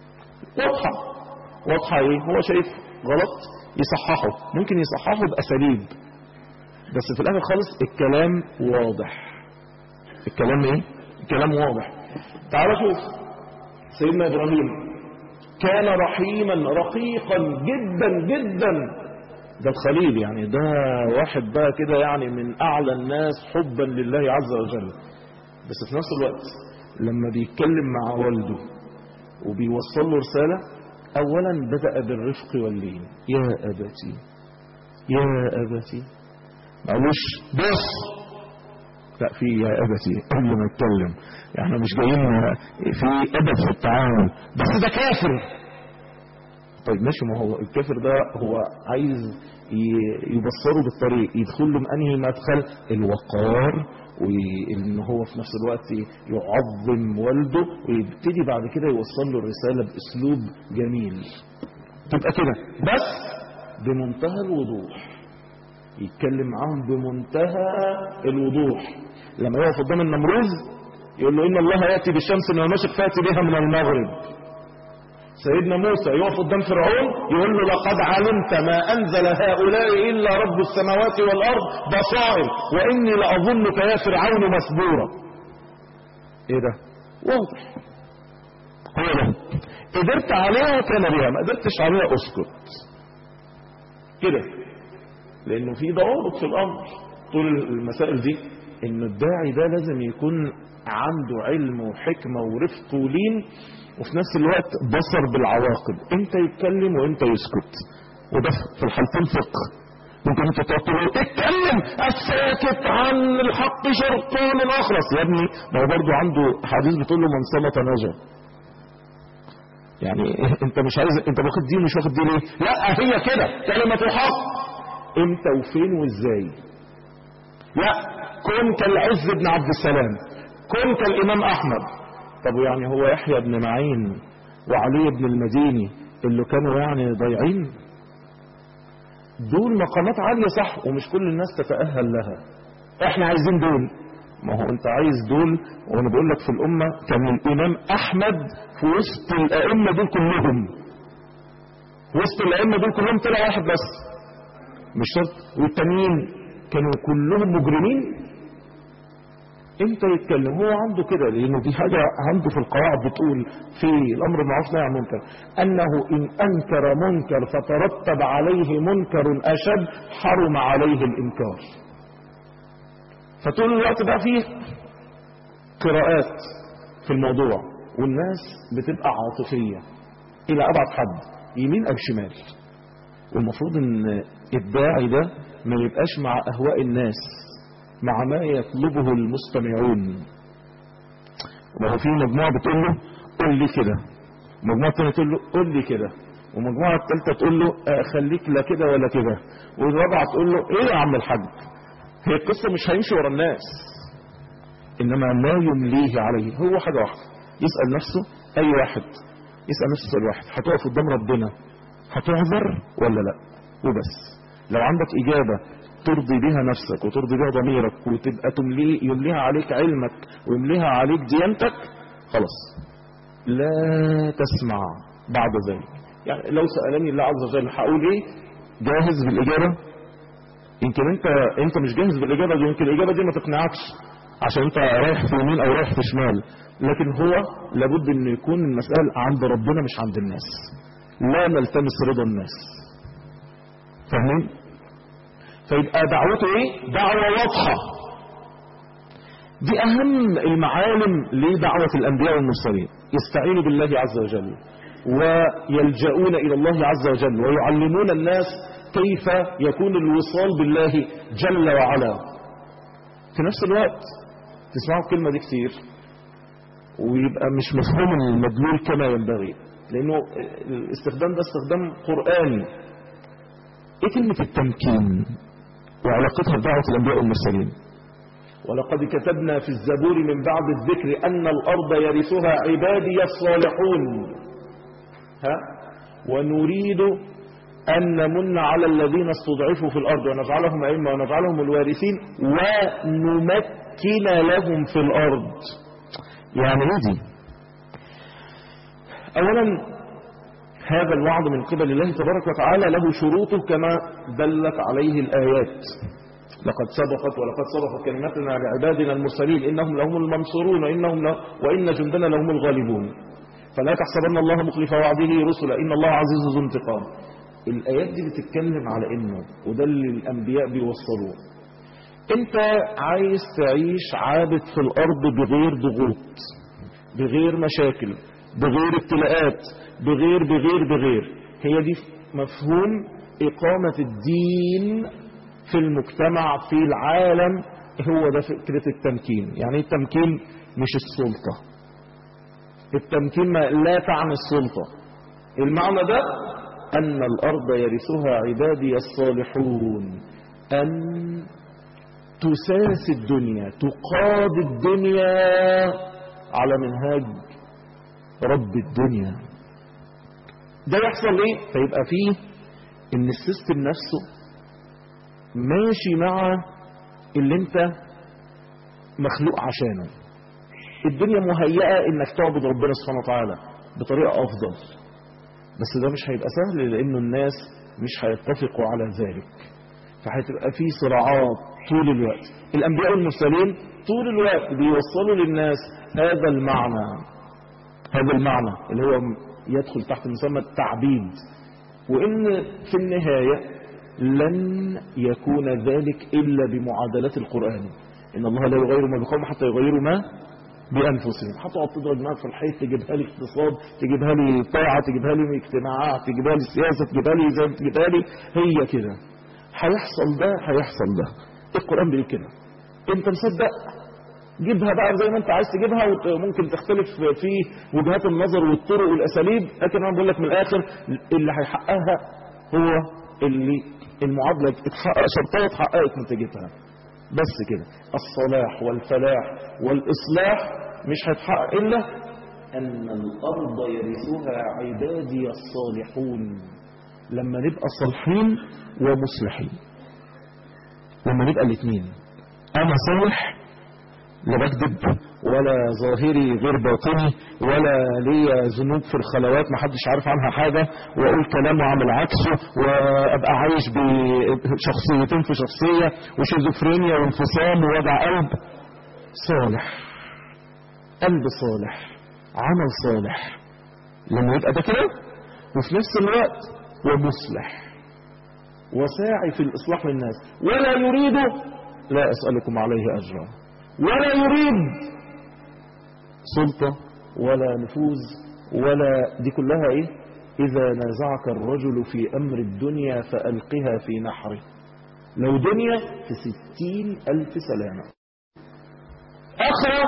S3: واضحة ايه؟ هو شايف غلط يصححه، ممكن يصححه بأساليب، بس في الآخر خالص الكلام واضح. الكلام ايه؟ الكلام واضح. تعال شوف سيدنا إبراهيم كان رحيما رقيقا جدا جدا، ده الخليل يعني، ده واحد بقى كده يعني من أعلى الناس حبا لله عز وجل. بس في نفس الوقت لما بيتكلم مع والده وبيوصل له رسالة، أولا بدأ بالرفق واللين. يا أبتي يا أبتي، معلش بس لا، في يا أبتي قبل ما يتكلم، احنا مش جايين في أدب في التعامل. بس ده كافر. طيب ماشي، ما هو الكافر ده هو عايز يبصره بالطريق، يدخل له من أنهي مدخل؟ الوقار، وإن هو في نفس الوقت يعظم والده، ويبتدي بعد كده يوصل له الرسالة بأسلوب جميل. تبقى كده بس بمنتهى الوضوح، يتكلم معاهم بمنتهى الوضوح. لما يقف قدام النمروذ يقول له إن الله يأتي بالشمس من المشرق فأتي بها من المغرب. سيدنا موسى يقف قدام فرعون يقول له لقد علمت ما أنزل هؤلاء إلا رب السماوات والأرض بصائر وإني لأظنك يا فرعون مسبورا. إيه ده؟ واضح. هو ده. قدرت عليها كان بها، ما قدرتش عليها اسكت كده، لأنه في ضوابط في الأمر. طول المسائل دي إن الداعي ده لازم يكون عنده علم وحكمة ورفق ولين، وفي نفس الوقت بصر بالعواقب، امتى يتكلم وامتى يسكت. وده في الحالتين فقه. ممكن انت تقول اتكلم، الساكت عن الحق شرطان الاخرس. يا ابني ما هو برضه عنده حديث بتقول له من صمت نجا. يعني انت مش عايز، انت واخد دي مش واخد دي ليه؟ لا هي كده كلمة الحق. امتى وفين وازاي؟ لا كن كالعز بن عبد السلام، كن كالامام احمد. طب يعني هو يحيى بن معين وعلي بن المديني اللي كانوا يعني ضايعين؟ دول مقامات عالية صح، ومش كل الناس تتأهل لها. احنا عايزين دول. ما هو انت عايز دول، وانا بقول لك في الامة كان الامام احمد في وسط الائمة دول كلهم، وسط الائمة دول كلهم طلع واحد بس، مش شرط، والتانيين كانوا كلهم مجرمين. امتى يتكلم؟ هو عنده كده، لانه دي حاجة عنده في القواعد بتقول في الامر بالمعروف والنهي عن المنكر انه ان انكر منكر فترتب عليه منكر اشد حرم عليه الانكار. فطول الوقت بقى فيه قراءات في الموضوع، والناس بتبقى عاطفية الى ابعد حد، يمين او شمال. والمفروض ان الداعي ده ما يبقاش مع اهواء الناس، مع ما يطلبه المستمعون. وهو في مجموعة بتقول له قل لي كده، ومجموعة تانية تقول له قل لي كده، ومجموعة الثالثة تقول له خليك لا كده ولا كده، والرابعة تقول له ايه يا عم الحاج. هي القصة مش هيمشي ورا الناس، انما ما يمليه عليه هو حاجة واحدة، يسأل نفسه. اي واحد يسأل نفسه سؤال واحد، هتقف قدام ربنا هتعذر ولا لا؟ وبس. لو عندك اجابة ترضي بها نفسك وترضي بها ضميرك، وتبقى يمليها عليك علمك ويمليها عليك ديانتك، خلاص لا تسمع بعد ذلك. يعني لو سألني الله عز وجل هقول ايه؟ جاهز بالإجابة؟ يمكن انت مش جاهز بالإجابة دي، يمكن الإجابة دي ما تقنعكش عشان انت رايح في يمين او رايح في شمال، لكن هو لابد ان يكون المسألة عند ربنا مش عند الناس. لا نلتمس رضا الناس. فاهمين؟ فيبقى دعوته ايه؟ دعوة واضحة. دي اهم المعالم لدعوة الانبياء والمرسلين. يستعينوا بالله عز وجل ويلجؤون الى الله عز وجل ويعلمون الناس كيف يكون الوصال بالله جل وعلا. في نفس الوقت تسمعوا الكلمة دي كتير ويبقى مش مفهوم المدلول كما ينبغي، لانه الاستخدام ده استخدام قرآني. ايه كلمة التمكين وعلاقتها بدعوة الانبياء والمرسلين؟ ولقد كتبنا في الزبور من بعد الذكر ان الارض يرثها عبادي الصالحون، ونريد ان نمن على الذين استضعفوا في الارض ونجعلهم ائمة ونجعلهم الوارثين ونمكن لهم في الارض. يعني ايه دي؟ اولا هذا الوعد من قبل الله تبارك وتعالى له شروطه كما دلت عليه الآيات. لقد سبقت كلمتنا لعبادنا المرسلين إنهم لهم المنصورون وإن جندنا لهم الغالبون فلا تحسبن الله مخلف وعده رسلا إن الله عزيز ذو انتقام. الآيات دي بتتكلم على إنه وده اللي الأنبياء بيوصلوه. أنت عايز تعيش عابد في الأرض بغير ضغوط، بغير مشاكل، بغير ابتلاءات، بغير. هي دي مفهوم إقامة الدين في المجتمع في العالم. هو ده فكرة التمكين. يعني التمكين مش السلطة، التمكين لا تعني السلطة. المعنى ده أن الأرض يرثها عبادي الصالحون، أن تساس الدنيا، تقاد الدنيا على منهاج رب الدنيا. ده يحصل ليه؟ فيبقى فيه ان السيستم نفسه ماشي مع اللي انت مخلوق عشانه. الدنيا مهيئة انك تعبد ربنا سبحانه وتعالى بطريقة افضل، بس ده مش هيبقى سهل لانه الناس مش هيتفقوا على ذلك، فهتبقى فيه صراعات طول الوقت. الانبياء والمرسلين طول الوقت بيوصلوا للناس هذا المعنى اللي هو يدخل تحت مسمى التعبيد، وإن في النهاية لن يكون ذلك إلا بمعادلة القرآن. إن الله لا يغير ما بقوم حتى يغيروا ما بأنفسهم. هتقعد تضرب دماغك في الحيط، تجيبها لي اقتصاد، تجيبها لي طاعة، تجيبها لي اجتماعات، تجيبها لي سياسة، تجيبها لي زي تجيبها لي، هي كده هيحصل ده. القرآن بيقول كده. انت مصدق جيبها بقى زي ما انت عايز تجيبها، وممكن تختلف في وجهات النظر والطرق والاساليب، لكن انا بقول لك من الاخر اللي هيحققها هو اللي المعادله اتحقق، شرطها اتحققت نتيجتها. بس كده الصلاح والفلاح والاصلاح مش هيتحقق الا ان الارض يرثها عبادي الصالحون. لما نبقى صالحين ومصلحين، لما نبقى الاثنين، انا صالح لا بكذب ولا ظاهري غير باطني ولا ليا ذنوب في الخلوات ما حدش عارف عنها حاجة، واقول كلام وعمل عكسه، وابقى عايش بشخصيتين في شخصية وشيزوفرينيا وانفصام ووجع قلب. صالح، قلب صالح، عمل صالح، لما يبقى ده كده، وفي نفس الوقت ومصلح وساعي في الإصلاح للناس، ولا يريد، لا أسألكم عليه أجرا، ولا يريد سلطة ولا نفوذ ولا دي كلها ايه؟ إذا نازعك الرجل في أمر الدنيا فألقها في نحره. لو دنيا في 60,000 سلامة. آخرة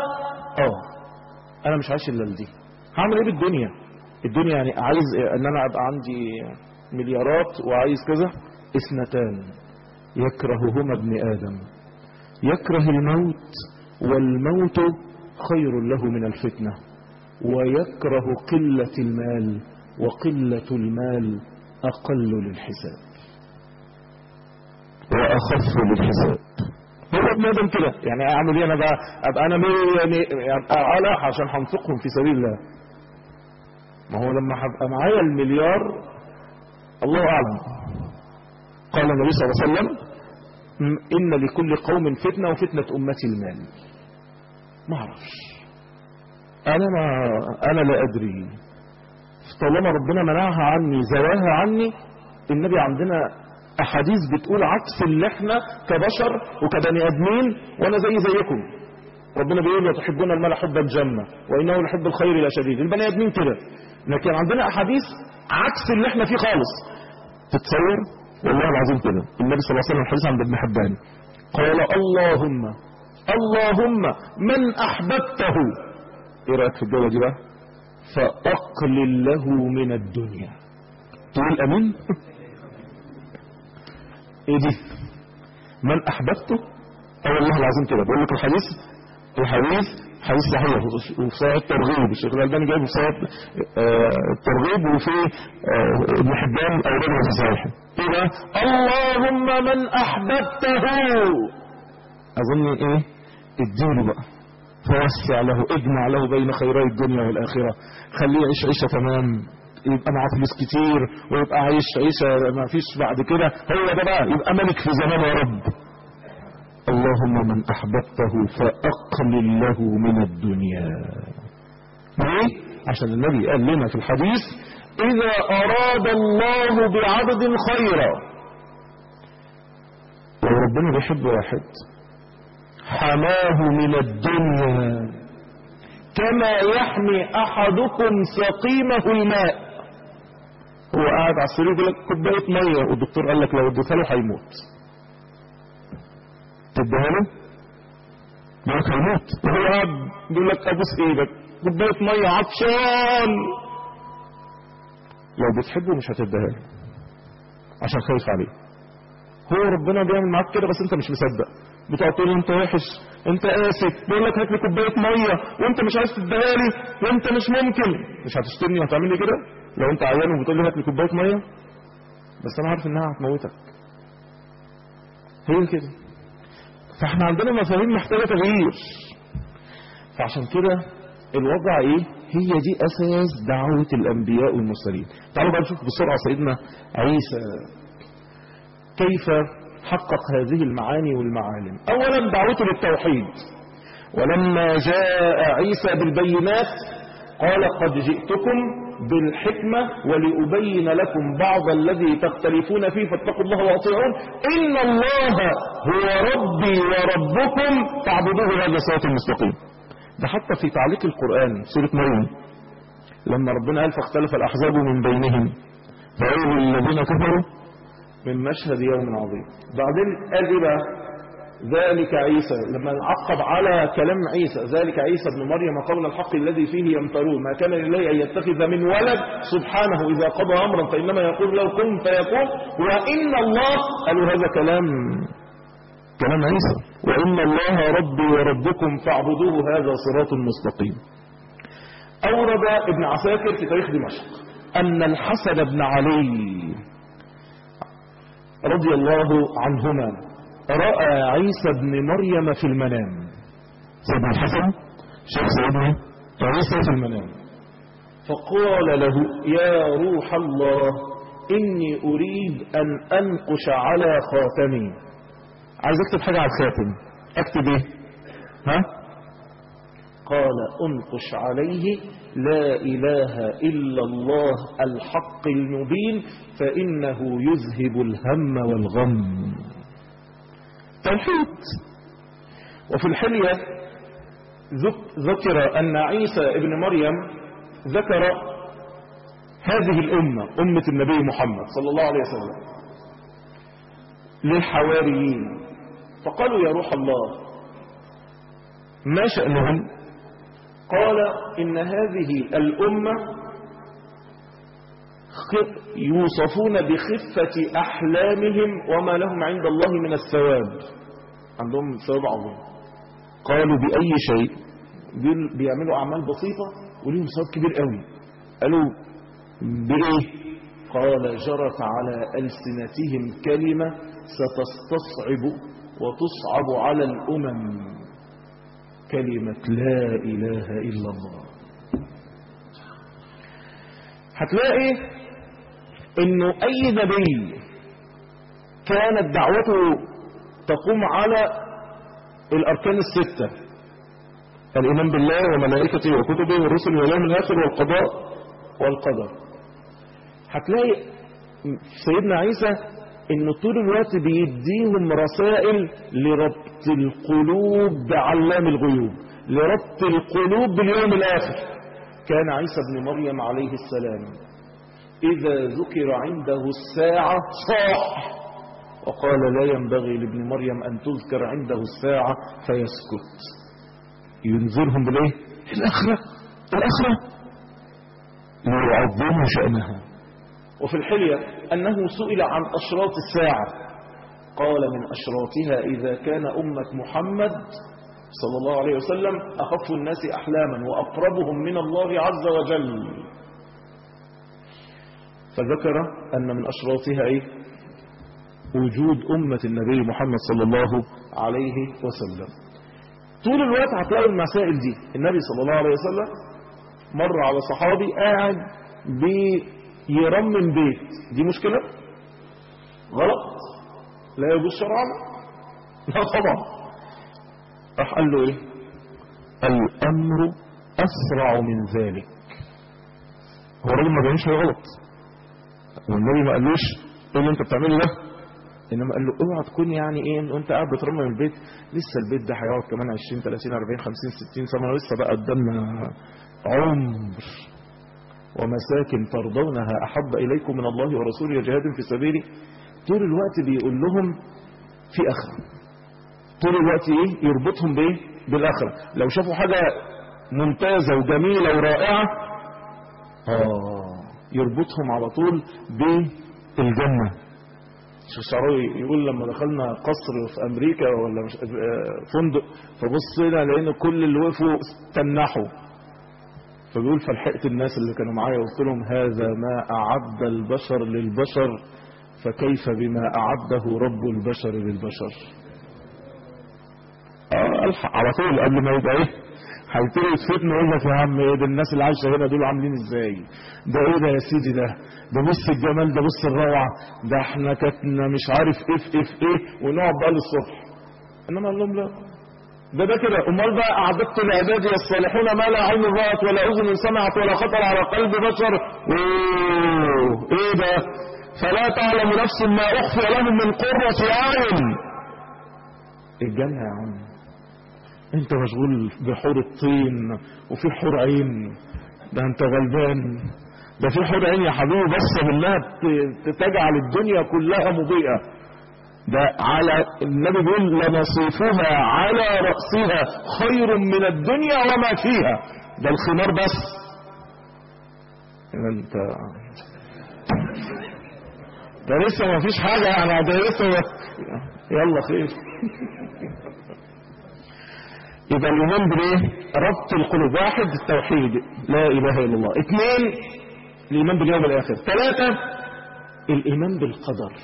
S3: أنا مش عايش إلا لدي. هعمل إيه بالدنيا؟ الدنيا يعني عايز أن أنا أبقى عندي مليارات وعايز كذا. اثنتان يكرههما ابن آدم، يكره الموت والموت خير له من الفتنة، ويكره قلة المال وقلة المال أقل للحساب وأخف للحساب. هو ابن آدم كده. يعني أعمل إيه أنا بقى؟ أبقى أنا لا عشان هنفقهم في سبيل الله. ما هو لما هبقى معايا المليار الله أعلم. قال النبي صلى الله عليه وسلم إن لكل قوم فتنة وفتنة أمتي المال. ما أعرفش، أنا لا أدري. طالما ربنا منعها عني، زواها عني. النبي عندنا أحاديث بتقول عكس اللي احنا كبشر وكبني آدمين، وأنا زيكم. ربنا بيقول وتحبون المال حبا جما وإنه لحب الخير لا شديد. البني آدمين كده، لكن عندنا أحاديث عكس اللي احنا فيه خالص. تتصور؟ والله العظيم كده. النبي صلى الله عليه وسلم الحديث عند ابن حبان قال اللهم من أحببته، ايه رأيك في الجوة دي بقى؟ فأقلل له من الدنيا. تقول أمين؟ ايه دي؟ من أحببته؟ والله العظيم كده. بقول لك الحديث حديث صحيح وفي صحيح الترغيب. الشيخ الألباني جايبه في صحيح الترغيب، وفي ابن حبان أورده في صحيح. إذا اللهم من أحببته، أظن إيه؟ اديله بقى، فوسع له، اجمع له بين خيري الدنيا والآخرة، خليه يعيش عيشة تمام. يبقى معاه فلوس كتير ويبقى عايش عيشة ما فيش بعد كده، هو ده بقى يبقى ملك في زمانه يا رب. اللهم من أحببته فأقلل له من الدنيا. ليه؟ عشان النبي قال لنا في الحديث: إذا أراد الله بعبد خيرا، لو ربنا بيحب واحد حماه من الدنيا كما يحمي أحدكم سقيمه الماء. هو قاعد على السرير يقول لك كوباية مية، والدكتور قال لك لو اديتها له هيموت، تديها له؟ يقول لك هيموت، وهو قاعد يقول لك ابوس ايدك كوباية مية عطشان. لو بتحبه مش هتديها له عشان خايف عليه. هو ربنا بيعمل معاك كده بس انت مش مصدق، بتقعد تقول انت وحش، انت اسف، بقول لك هات لي كوبايه ميه وانت مش عايز تديها لي، وانت مش ممكن. مش هتشتمني وهتعمل لي كده لو انت عيان وبتقول لي هات لي كوبايه ميه؟ بس انا عارف انها هتموتك. هي كده. فاحنا عندنا مفاهيم محتاجه تغيير. فعشان كده الوضع ايه؟ هي دي اساس دعوه الانبياء والمرسلين. تعالوا بقى نشوف بسرعه سيدنا عيسى كيف حقق هذه المعاني والمعالم. اولا دعوته للتوحيد. ولما جاء عيسى بالبينات قال قد جئتكم بالحكمة ولأبين لكم بعض الذي تختلفون فيه فاتقوا الله واطيعون إن الله هو ربي وربكم فاعبدوه هذا الصراط المستقيم. ده حتى في تعليق القرآن سورة مريم لما ربنا قال فاختلف الأحزاب من بينهم فأولوا الذين كفروا من مشهد يوم عظيم. بعدين قال ايه بقى؟ ذلك عيسى، لما عقب على كلام عيسى ذلك عيسى ابن مريم قول الحق الذي فيه يمترون ما كان لله ان يتخذ من ولد سبحانه اذا قضى امرا فانما يقول له كن فيكون وان الله، قالوا هذا كلام عيسى، وان الله ربي وربكم فاعبدوه هذا صراط مستقيم. اورد ابن عساكر في تاريخ دمشق ان الحسن بن علي رضي الله عنهما رأى عيسى بن مريم في المنام. سيدنا الحسن شاف سيدنا عيسى في المنام فقال له يا روح الله إني أريد أن أنقش على خاتمي. عايز أكتب حاجة على الخاتم، أكتب إيه؟ ها؟ قال أنقش عليه لا إله إلا الله الحق المبين فإنه يذهب الهم والغم. توحيد. وفي الحلية ذكر أن عيسى ابن مريم ذكر هذه الأمة أمة النبي محمد صلى الله عليه وسلم للحواريين فقالوا يا روح الله ما شأنهم؟ قال إن هذه الأمة يوصفون بخفة أحلامهم وما لهم عند الله من الثواب، عندهم ثواب عظيم. قالوا بأي شيء؟ بيعملوا أعمال بسيطة وليهم ثواب كبير قوي. قالوا بإيه؟ قال جرت على ألسنتهم كلمة ستصعب وتصعب على الأمم كلمة لا إله إلا الله. هتلاقي انه اي نبي كانت دعوته تقوم على الاركان الستة: الايمان بالله وملائكته وكتبه والرسل واليوم الاخر والقضاء والقدر. هتلاقي سيدنا عيسى انه طول الوقت بيديهم رسائل لربط القلوب بعلام الغيوب، لربط القلوب باليوم الاخر. كان عيسى بن مريم عليه السلام إذا ذكر عنده الساعة صاح وقال لا ينبغي لابن مريم أن تذكر عنده الساعة فيسكت. ينذرهم بالإيه؟ الآخرة ليعظموا شأنها. وفي الحلية أنه سئل عن أشراط الساعة قال من أشراطها إذا كان أمة محمد صلى الله عليه وسلم أخف الناس أحلاما وأقربهم من الله عز وجل. فذكر أن من أشراطها إيه؟ وجود أمة النبي محمد صلى الله عليه وسلم. طول الوقت هتلاقوا المسائل دي. النبي صلى الله عليه وسلم مر على صحابي قاعد يرمم بيت، دي مشكلة؟ غلط؟ لا يجوز شرعا؟ لا طبعا. راح قال له ايه؟ الامر اسرع من ذلك. هو الراجل ما بيعملش حاجه غلط، والنبي ما قالوش ايه اللي انت بتعمله ده، انما قال له اوعى تكون يعني ايه وانت قاعد بترمم البيت، لسه البيت ده هيقعد كمان 20 30 40 50 60 سنه، لسه بقى قدامنا عمر. ومساكن ترضونها احب اليكم من الله ورسوله وجهاد في سبيله. طول الوقت بيقول لهم في اخره، طول الوقت ايه يربطهم بايه؟ بالاخره. لو شافوا حاجه ممتازه وجميله ورائعه يربطهم على طول بالجنه. الشيخ الشعراوي يقول لما دخلنا قصر في امريكا ولا فندق، فبصينا لقينا كل اللي وقفوا تنحوا، فبيقول فلحقت الناس اللي كانوا معايا وقلت لهم هذا ما اعد البشر للبشر، فكيف بما اعده رب البشر للبشر. الحق على طول قبل ما يبقى ايه هيبتدي يتفتن ويقول لك يا عم ايه ده الناس اللي عايشه هنا دول عاملين ازاي، ده ايه ده يا سيدي، ده بص الجمال، ده بص الروعه، ده احنا كتنا مش عارف ايه في ايه في ايه، ونقعد بقى للصبح. انما قال لهم لا، ده كده. امال بقى اعددت لعبادي الصالحون ما لا عين رأت ولا اذن سمعت ولا خطر على قلب بشر. ايه ده؟ فلا تعلم نفس ما اخفي لهم من قرة اعين. الجنة يا عم، انت مشغول بحور الطين وفي حور عين، ده انت غلبان. ده في حور عين يا حبيبي بس بالله تجعل الدنيا كلها مضيئة. ده على النبي بيقول لنصيفها على رأسها خير من الدنيا وما فيها. ده الخمار بس. انت ده لسه ما فيش حاجة يعني، ده لسه يلا خير. يبقى الإيمان بالايه؟ ربط القلوب. واحد التوحيد لا إله إلا الله. اثنين الإيمان باليوم الآخر. ثلاثة الإيمان بالقدر.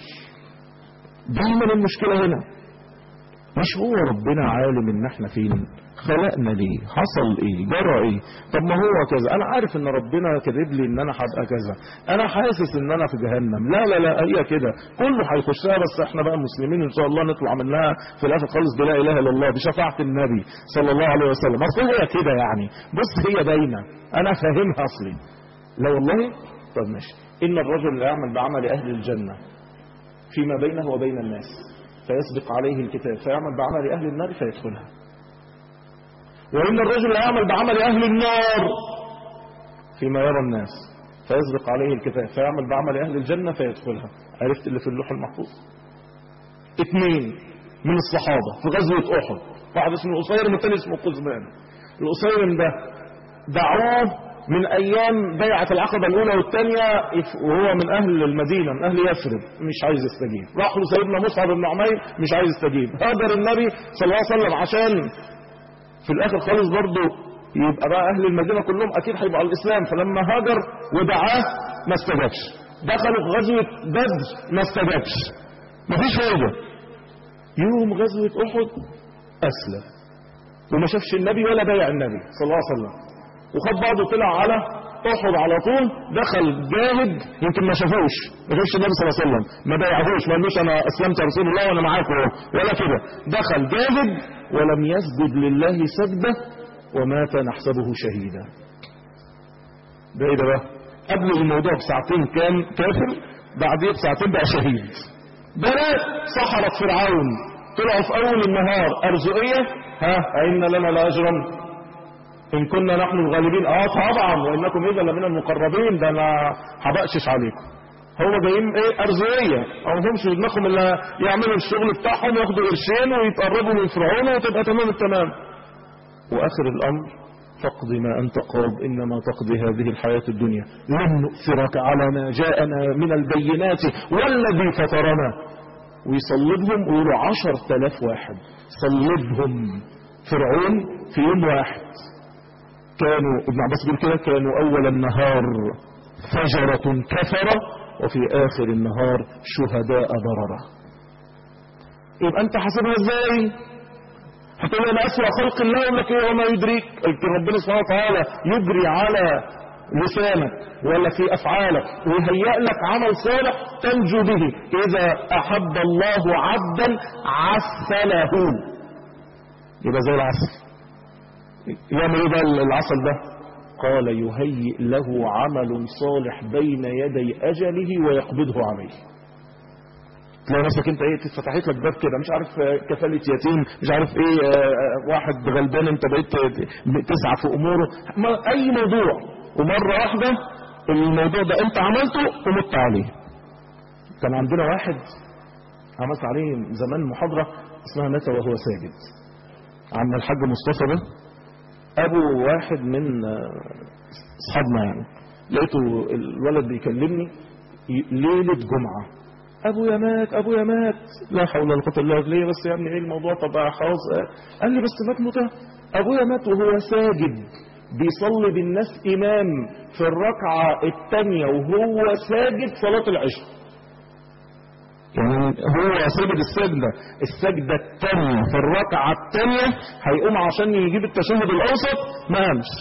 S3: دايما المشكلة هنا مش هو ربنا عالم ان احنا فين، خلقنا ليه، حصل ايه، جرى ايه، طب ما هو كذا، انا عارف ان ربنا كاتب لي ان انا هبقى كذا، انا حاسس ان انا في جهنم، لا لا لا هي كده كله هيخشها، بس احنا بقى مسلمين ان شاء الله نطلع منها في الاخر خالص بلا اله الا الله بشفاعة النبي صلى الله عليه وسلم. اصل هي كده يعني، بص هي باينه انا فاهمها اصلي. لا والله طب ماشي. ان الرجل لا يعمل بعمل اهل الجنه فيما بينه وبين الناس فيسبق عليه الكتاب فيعمل بعمل أهل النار فيدخلها، وإن الرجل يعمل بعمل أهل النار فيما يرى الناس فيسبق عليه الكتاب فيعمل بعمل أهل الجنة فيدخلها. عرفت اللي في اللوح المحفوظ؟ اثنين من الصحابة في غزوة أحد، واحد اسمه القصيرم والثاني اسمه قزمان. القصيرم ده دعوه من ايام بيعة العقبة الاولى والثانية وهو من اهل المدينة من اهل يثرب، مش عايز يستجيب. راح له سيدنا مصعب بن عمير مش عايز يستجيب. هاجر النبي صلى الله عليه وسلم عشان في الاخر خالص برضه يبقى بقى اهل المدينة كلهم اكيد هيبقوا على الاسلام. فلما هاجر ودعاه ما استجابش. دخلوا في غزوة بدر ما استجابش، مفيش فايدة. يوم غزوة احد اسلم وما شافش النبي ولا بايع النبي صلى الله عليه وسلم، وخد بعضه طلع على احد على طول. دخل جاهد، يمكن ما شافوش النبي صلى الله عليه وسلم، ما بايعهوش، ما قالوش انا اسلمت يا رسول الله وانا معاكم ولا كده. دخل جاهد ولم يسجد لله سجده ومات نحسبه شهيدا. ده ايه ده بقى؟ قبل الموضوع بساعتين كان كافر، بعديه بساعتين بقى شهيد. بنات سحرة فرعون طلعوا في اول النهار ارزقيه، أئن لنا لاجرا إن كنا نحن الغالبين. طبعا وإنكم إذا لمن المقربين، ده أنا هبقشش عليكم. هو جايين إيه أرزقية، أو همش في دماغهم إلا يعملوا الشغل بتاعهم وياخدوا قرشين ويتقربوا من فرعون وتبقى تمام التمام. وآخر الأمر فاقضي ما أنت قاض إنما تقضي هذه الحياة الدنيا لن نؤثرك على ما جاءنا من البينات والذي فطرنا. ويصلبهم ويقولوا 10,000 واحد صلبهم فرعون في يوم واحد. كانوا ابن عباس بيقول كده كانوا اول النهار فجرة كفرة وفي اخر النهار شهداء ضررة. يبقى انت حاسبها ازاي؟ هتقول انا اسوأ خلق الله، يقول لك ايه وما يدريك؟ ربنا سبحانه وتعالى يجري على لسانك ولا في أفعالك، ويهيئ لك عمل صالح تنجو به. إذا أحب الله عبدا عسله، يبقى زي العسل. يعمل ايه بقى العسل ده؟ قال يهيئ له عمل صالح بين يدي أجله ويقبضه عليه. تلاقي نفسك انت ايه، اتفتحت لك باب كده، مش عارف كفالة يتيم، مش عارف ايه، واحد غلبان انت بقيت تسعى في اموره، اي موضوع، ومرة واحدة الموضوع ده انت عملته ومت عليه. كان عندنا واحد عملت عليه زمان محاضرة اسمها متى وهو ساجد. عم الحاج مصطفى ده ابو واحد من اصحابنا يعني، لقيته الولد بيكلمني ليلة جمعة، ابويا مات ابويا مات. لا حول ولا قوه الا بالله. ليه بس يا ابني ايه الموضوع؟ طب خلاص. قال لي بس مات موته. ابويا مات وهو ساجد بيصلي بالناس امام في الركعه الثانيه وهو ساجد صلاه العشاء. يعني هو ساجد السجده الثانيه في الركعه الثانيه، هيقوم عشان يجيب التشهد الاوسط ما قامش،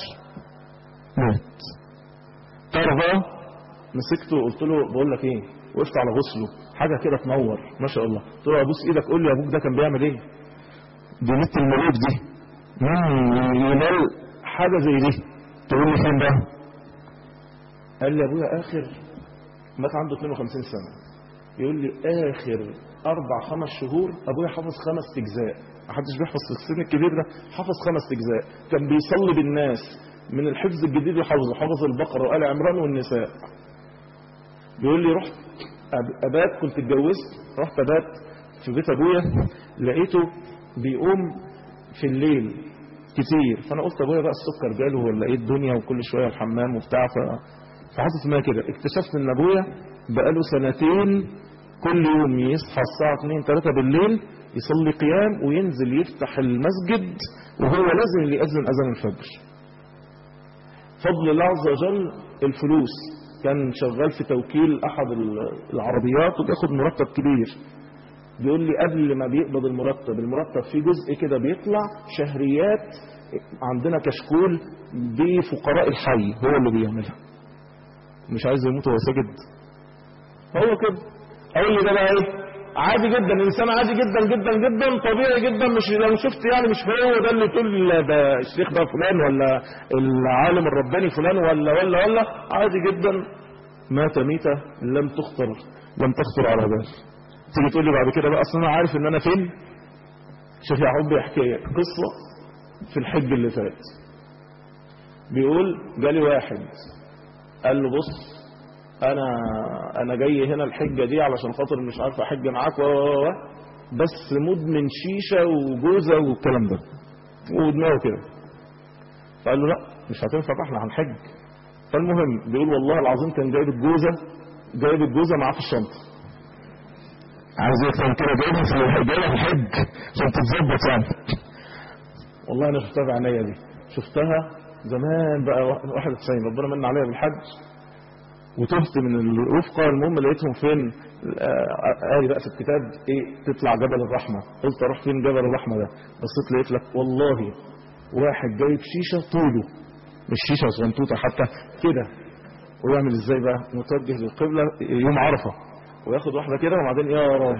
S3: مات. تعرف بقى مسكته قلت له بقول لك ايه، وقفت على غسله حاجه كده تنور ما شاء الله، قلت له ابوس ايدك قول لي ابوك ده كان بيعمل ايه؟ دي نت الملوك دي ينال حاجه زي دي، تقول لي فين ده؟ قال لي ابويا اخر مات عنده 52 سنه، يقول لي اخر 4-5 شهور ابويا حافظ 5 اجزاء. ما حدش بيحفظ في السن الكبير ده، حافظ 5 اجزاء، كان بيصلي بالناس من الحفظ الجديد وحافظه، حافظ البقره وآل عمران والنساء. بيقول لي رحت ابات، كنت اتجوزت، رحت ابات في بيت ابويا، لقيته بيقوم في الليل كتير، فانا قلت ابويا بقى السكر جاله ولا ايه الدنيا، وكل شويه الحمام وبتاع، فحاسس ما كده. اكتشفت ان ابويا بقاله 2 سنين كل يوم يصحى الساعه 2-3 بالليل يصلي قيام وينزل يفتح المسجد وهو لازم اللي يأذن اذان الفجر. فضل الله عز وجل الفلوس، كان شغال في توكيل احد العربيات وبياخد مرتب كبير. بيقول لي قبل ما بيقبض المرتب في جزء كده بيطلع شهريات، عندنا كشكول بفقراء الحي هو اللي بيعملها. مش عايز يموت وهو ساجد، هو كده. قال لي ده بقى ايه؟ عادي جدا، انسان عادي جدا جدا جدا، طبيعي جدا، مش لو شفت يعني مش هو ده اللي تقول ده الشيخ ده فلان ولا العالم الرباني فلان ولا عادي جدا. مات ميتة لم تخطر على بال. تيجي تقول لي بعد كده بقى اصل انا عارف ان انا فين. شيخ يعقوب بيحكي قصه في الحج اللي فات، بيقول جالي واحد قال له بص انا جاي هنا الحجه دي علشان خاطر مش عارف احج معاك بس مدمن شيشه وجوزه والكلام ده ودماغه كده. فقال له لا مش هتنفع، احنا هنحج. فالمهم بيقول والله العظيم كان جايب الجوزه معاه في الشنطه، عايز يفهم كده جايبها في الحج عشان تتظبط يعني. والله انا شفتها بعينيا دي، شفتها زمان بقى 91 ربنا من عليها بالحج، وتهت من الرفقه. المهم لقيتهم فين؟ قال بقى في الكتاب ايه، تطلع جبل الرحمه. قلت اروح فين جبل الرحمه ده؟ بصيت لقيت لك والله واحد جايب شيشه طوله، مش شيشه صغنطوطه حتى كده، ويعمل ازاي بقى؟ متوجه للقبله يوم عرفه، وياخد واحده كده وبعدين يا رب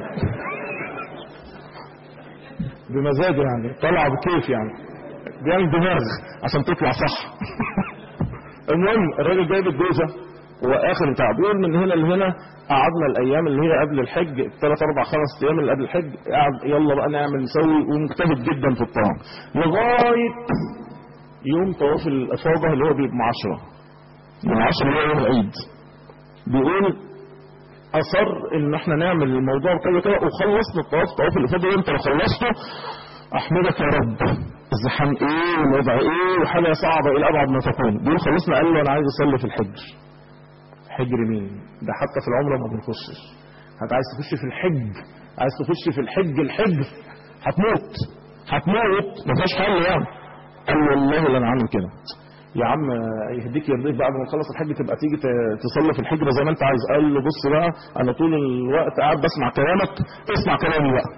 S3: بمزاجه يعني، طلع بكيف يعني، بيعمل دماغ عشان تطلع صح. المهم الراجل جايب الجوزه واخر بتاع، بيقول من هنا لهنا قعدنا الايام اللي هي قبل الحج 3 4 5 ايام اللي قبل الحج، قاعد يلا بقى نعمل نسوي، ومجتهد جدا في الطعام لغايه يوم طواف الافاضه اللي هو بيبقى مع 10 من 10 اللي هو يوم العيد. بيقول اصر ان احنا نعمل الموضوع كذا كده، وخلصنا طواف الافاضه. وانت لو خلصته احمدك يا رب، الزحام ايه والوضع ايه وحاجه صعبه الى ابعد ما تكون. بيقول خلصنا، قال له انا عايز اصلي في الحج. حجر مين ده؟ حتى في العمره ما بنخشش. عايز تخش في الحج، عايز تخش في الحج هتموت ما فيهاش حل يعني. قال له والله لا انا عامل كده. يا عم يهديك يرضيك بعد ما تخلص الحج تبقى تيجي تصلي في الحجر زي ما انت عايز. قال له بص بقى انا طول الوقت قاعد بسمع كلامك، اسمع كلامي بقى.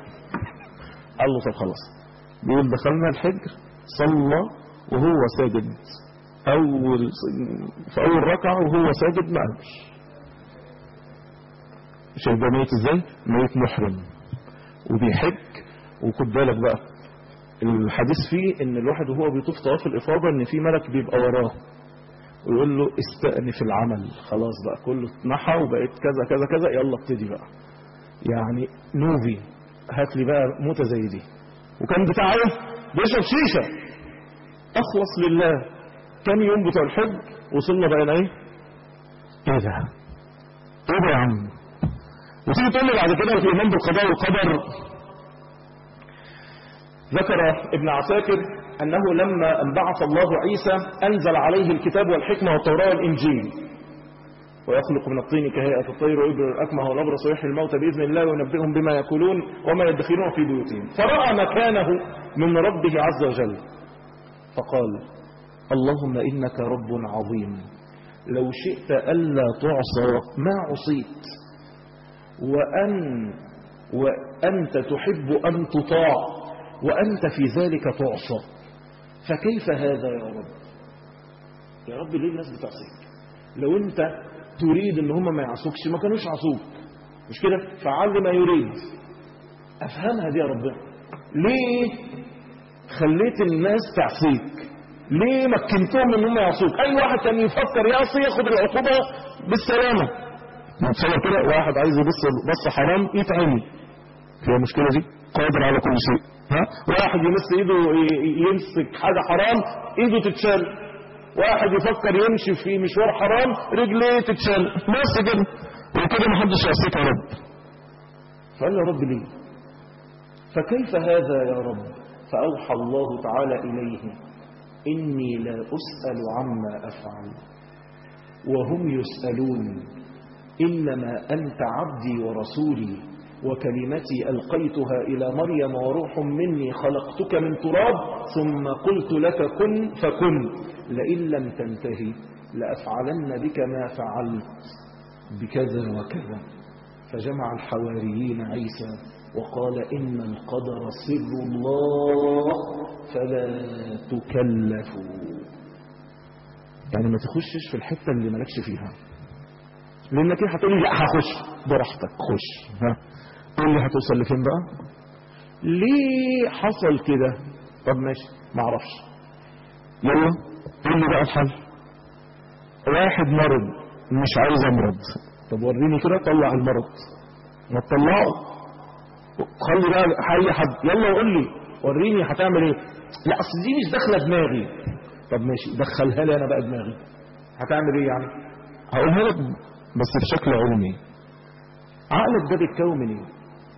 S3: قال له طب خلاص. بيقول دخلنا الحجر، صلى وهو ساجد في اول ركعة وهو ساجد ما قامش. شايف ده ميت ازاي؟ ميت محرم وبيحج. وخد بالك بقى الحديث فيه ان الواحد وهو بيطوف طواف الافاضة ان في ملك بيبقى وراه ويقول له استأنف العمل، خلاص بقى كله اتنحى وبقيت كذا كذا كذا، يلا ابتدي بقى. يعني نوفي هات لي بقى موتة زي دي. وكان بتاع ايه؟ بيشرب شيشة. اخلص لله. كام يوم بتوع الحج وصلنا بقينا ايه؟ ايه ده؟ ايه ده يا عم؟ وتيجي تقول لي بعد كده الايمان بالقضاء والقدر. ذكر ابن عساكر انه لما انبعث الله عيسى انزل عليه الكتاب والحكمة والتوراة والانجيل، ويخلق من الطين كهيئة الطير ويبرئ الأكمه والأبرص ويحيي الموتى بإذن الله وينبئهم بما يأكلون وما يدخرون في بيوتهم. فرأى مكانه من ربه عز وجل فقال اللهم إنك رب عظيم، لو شئت ألا تعصى ما عصيت، وأنت تحب أن تطاع وأنت في ذلك تعصى، فكيف هذا يا رب؟ يا رب ليه الناس بتعصيك؟ لو أنت تريد ان هم ما يعصوكش ما كانوش عصوك، مش كده؟ فعل ما يريد. افهمها دي يا ربنا، ليه خليت الناس تعصيك؟ ليه مكنتهم ان هم يعصوك؟ اي واحد كان يفكر يعصي ياخد العقوبة بالسلامة. نتصور كده واحد عايز يبص بص حرام يتعمي، فيها مشكلة دي؟ قادر على كل شيء. ها؟ واحد يمس ايده يمسك حاجة حرام ايده تتشال، واحد يفكر يمشي في مشوار حرام رجليه تتشال، بس كده وكده محدش يعصيك يا رب. فقال يا رب ليه؟ فكيف هذا يا رب؟ فأوحى الله تعالى إليه إني لا أسأل عما أفعل وهم يسألون، إنما أنت عبدي ورسولي وكلمتي ألقيتها إلى مريم وروح مني خلقتك من تراب ثم قلت لك كن فكن، لئن لم تنتهي لأفعلن بك ما فعلت بكذا وكذا. فجمع الحواريين عيسى وقال إن القدر سر الله فلا تكلفوا. يعني ما تخشش في الحتة اللي مالكش فيها، لأنك هتقول لي لا هخش براحتك خش. ها قول لي هتوصل لفين بقى؟ ليه حصل كده؟ طب ماشي ما اعرفش، يلا قول لي بقى الحل. واحد مرض مش عايز امرض، طب وريني كده طلع المرض. ما تطلعه، خلي بقى اي حد يلا قول لي وريني هتعمل ايه. لا اصل دي مش داخله دماغي. طب ماشي دخلها لي انا بقى دماغي، هتعمل ايه يعني؟ هقولها لك بس بشكل علمي. عقلك ده بيتكون من ايه؟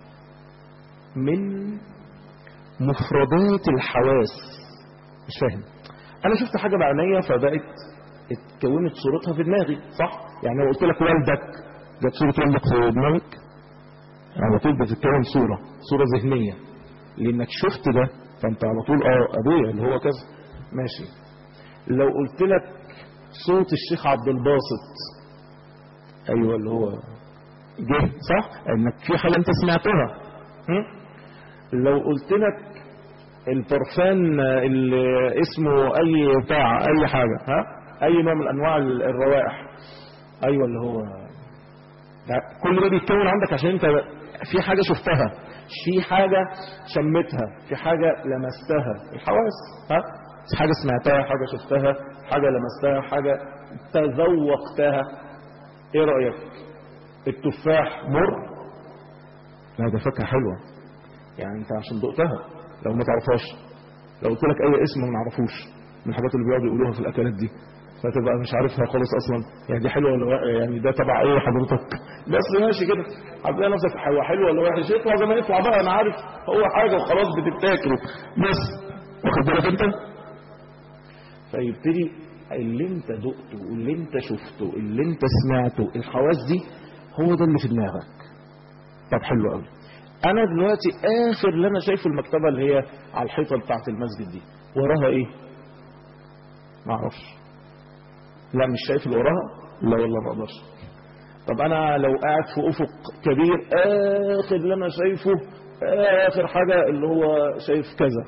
S3: من مفردات الحواس. مش فاهم؟ انا شفت حاجه بعينيا فبقت اتكونت صورتها في دماغي، صح؟ يعني لو قلت لك والدك جت صوره والدك في دماغك على طول بتتكون صوره ذهنيه، لانك شفت ده فانت على طول ابويا اللي هو كذا. ماشي. لو قلت لك صوت الشيخ عبد الباسط، ايوه اللي هو جه، صح؟ انك في حاجه انت سمعتها. لو قلت لك البرفان اللي اسمه اي بتاع اي حاجه، ها اي نوع من انواع الروائح، ايوه اللي هو ده، كل ده بيتكون عندك عشان انت في حاجه شفتها، في حاجه شمتها، في حاجه لمستها، الحواس. ها حاجه سمعتها، حاجه شفتها، حاجه لمستها، حاجه تذوقتها. ايه رايك؟ التفاح مر؟ لا ده فاكهه حلوه، يعني انت عشان دقتها. لو ما تعرفهاش، لو قلت لك اي اسم ما نعرفوش من الحاجات اللي بيقعدوا يقولوها في الاكلات دي فتبقى مش عارفها خالص اصلا، يعني دي حلوه ولا يعني ده تبع ايه حضرتك؟ بس ماشي كده هتلاقي نفسك هو حلو ولا وحش، يطلع زي ما يطلع بقى، انا عارف هو حاجه وخلاص بتتاكل بس، واخد بالك انت؟ فيبتدي اللي انت دقته واللي انت شفته اللي انت سمعته، الحواس دي هو ده اللي في دماغك. طب حلو قوي. انا دلوقتي اخر اللي انا شايفه المكتبه اللي هي على الحيطه بتاعه المسجد دي، وراها ايه؟ ما اعرفش. لا مش شايف اللي وراها، لا والله ما اقدرش. طب انا لو قاعد في افق كبير، اخر اللي انا شايفه اخر حاجه اللي هو شايف كذا،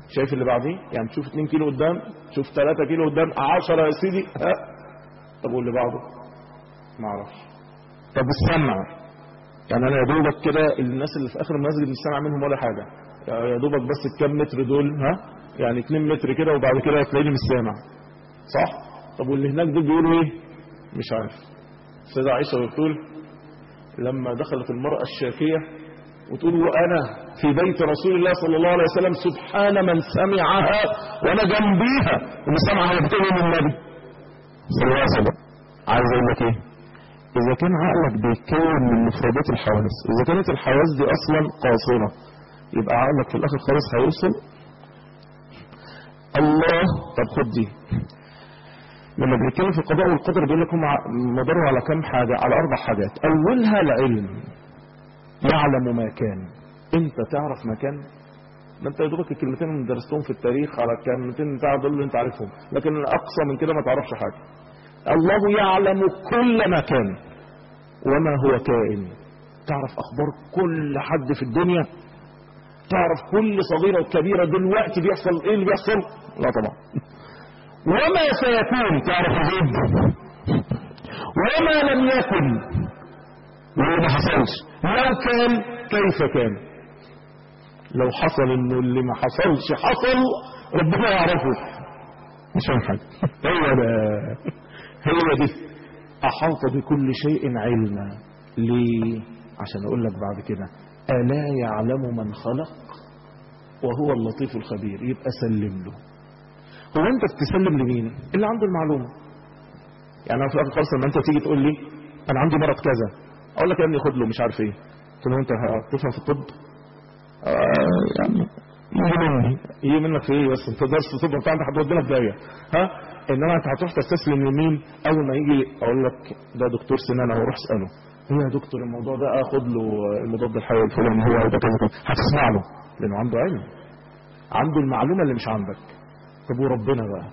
S3: شايف اللي بعديه؟ يعني تشوف 2 كيلو قدام، تشوف 3 كيلو قدام، 10 يا سيدي. طب واللي بعده؟ ما اعرفش. طب السمع، يعني انا يا دوبك كده الناس اللي في اخر المسجد مش سامع منهم ولا حاجه، يا دوبك بس الكام متر دول، يعني 2 متر كده، وبعد كده هتلاقيني مش سامع، صح؟ طب واللي هناك دول بيقولوا ايه؟ مش عارف. السيدة عائشة بتقول لما دخلت المرأة الشاكية وتقول وأنا في بيت رسول الله صلى الله عليه وسلم سبحان من سمعها وأنا جنبيها ومن سمعها بتقول من النبي صلى الله عليه وسلم. عايز أقول لك إيه؟ إذا كان عقلك بيتكون من مفردات الحواس، إذا كانت الحواس دي أصلا قاصرة، يبقى عقلك في الآخر خالص هيوصل. الله. طب خد دي، لما بنتكلم في القضاء والقدر بيقول لكم مداروا على كم حاجة؟ على 4 حاجات. أولها العلم، يعلم ما كان. أنت تعرف ما كان؟ ده أنت يا دوبك الكلمتين اللي درستهم في التاريخ على الكلمتين بتاع دول اللي أنت عارفهم، لكن أقصى من كده ما تعرفش حاجة. الله يعلم كل ما كان وما هو كائن. تعرف أخبار كل حد في الدنيا، تعرف كل صغيرة وكبيرة دلوقتي بيحصل إيه اللي بيحصل؟ لا طبعا. وما سيكون تعرف الغيب، وما لم يكن واللي ما حصلش، لو كان كيف كان. لو حصل انه اللي ما حصلش حصل ربنا يعرفه، مش فاهم حاجه. هي دي احاط بكل شيء علما. ليه؟ عشان اقول لك بعد كده الا يعلم من خلق وهو اللطيف الخبير. يبقى سلم له. هو انت بتسلم لمين؟ اللي عنده المعلومه. يعني انا في الاخر خالص لما انت تيجي تقول لي انا عندي مرض كذا، اقول لك يا ابني خد له مش عارف ايه. قلت له انت هتفهم في الطب؟ يعني يجي منك في ايه؟ بس انت درس الطب بتاع انت هتودينا في داهيه. انما انت هتروح تستسلم لمين؟ اول ما يجي اقول لك ده دكتور سنان اهو، روح اساله ايه يا دكتور الموضوع ده، اخد له المضاد الحيوي الفلاني هو ده كذا كذا. هتسمع له لانه عنده علم، عنده المعلومه اللي مش عندك. طب وربنا بقى؟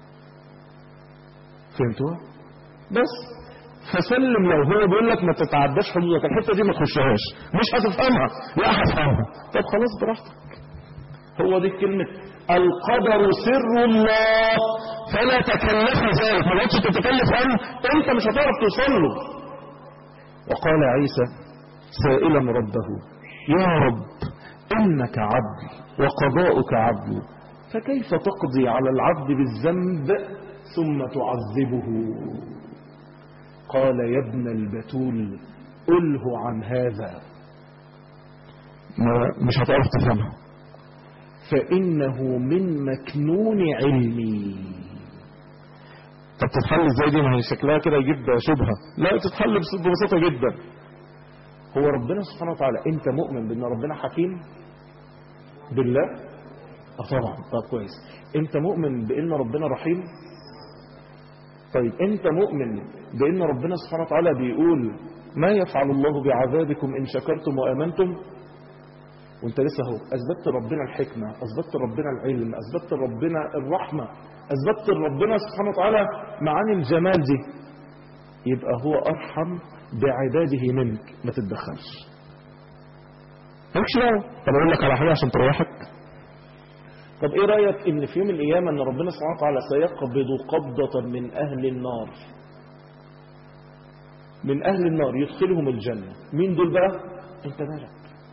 S3: فهمتوا؟ بس فسلم. لو هو بيقول لك ما تتعداش حدودك، الحته دي ما تخشهاش، مش هتفهمها، لا هتفهمها. طب خلاص براحتك. هو دي كلمه القدر سر الله، فلا تكلف ذلك. ما تقعدش تتكلف عنه، انت مش هتعرف توصل له. وقال عيسى سائلا ربه يا رب انك عدل وقضاؤك عدل، فكيف تقضي على العبد بالذنب ثم تعذبه؟ قال يا ابن البتول أله عن هذا، مش هتعرف تفهمها، فإنه من مكنون علمي. طب تتحل ازاي دي؟ ما هي شكلها كده يجيب شبهة. لا، تتحل ببساطة جدا. هو ربنا سبحانه وتعالى، انت مؤمن بان ربنا حكيم بالله؟ طبعا. طب كويس. انت مؤمن بان ربنا رحيم؟ طيب انت مؤمن بان ربنا سبحانه وتعالى بيقول ما يفعل الله بعذابكم ان شكرتم وامنتم؟ وانت لسه اهو اثبتت ربنا الحكمه، اثبتت ربنا العلم، اثبتت ربنا الرحمه، اثبتت ربنا سبحانه وتعالى معاني الجمال دي. يبقى هو ارحم بعباده منك، ما تتدخلش، مالكش دعوه. طب اقول لك على حاجه عشان تريحك. طب ايه رايك ان في يوم القيامه ان ربنا سبحانه وتعالى سيقبض قبضه من اهل النار، من اهل النار يدخلهم الجنه. مين دول بقى؟ انت مالك؟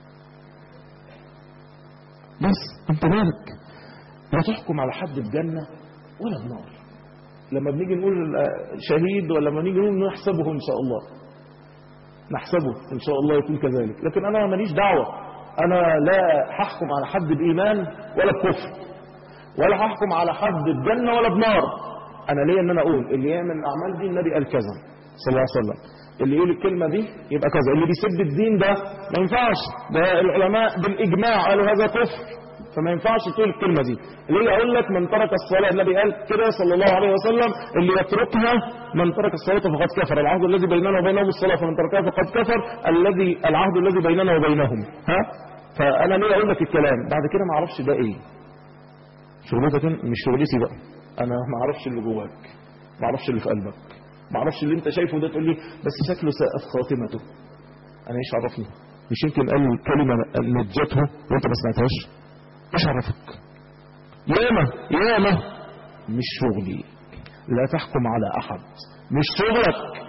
S3: بس انت مالك؟ لا تحكم على حد بجنه ولا بنار. لما بنيجي نقول شهيد ولا لما نيجي نقول نحسبه ان شاء الله، نحسبه ان شاء الله يكون كذلك، لكن انا ماليش دعوه. انا لا هحكم على حد بايمان ولا بكفر، ولا هحكم على حد بجنه ولا بنار. انا ليا ان انا اقول اللي يعمل الاعمال دي النبي قال كذا صلى الله عليه وسلم، اللي يقول الكلمه دي يبقى كذا، اللي بيسب الدين ده ما ينفعش، ده العلماء بالاجماع قالوا هذا كفر، فما ينفعش تقول الكلمه دي. اللي اقول لك من ترك الصلاه، النبي قال كده صلى الله عليه وسلم، اللي يتركها من ترك الصلاه فقد كفر، العهد الذي بيننا وبينهم الصلاه فمن تركها فقد كفر، العهد الذي بيننا وبينهم. فانا ليه اقول لك الكلام بعد كده ما اعرفش ده ايه شغلتك، مش شغلتي بقى. انا ما اعرفش اللي جواك، ما اعرفش اللي في قلبك، ما اعرفش اللي انت شايفه ده تقول لي بس شكله ساءت خاتمته. انا ايش عرفني؟ مش يمكن قال كلمه نجته وانت ما سمعتهاش؟ ايش عرفك؟ ياما مش شغلي، لا تحكم على أحد، مش شغلك.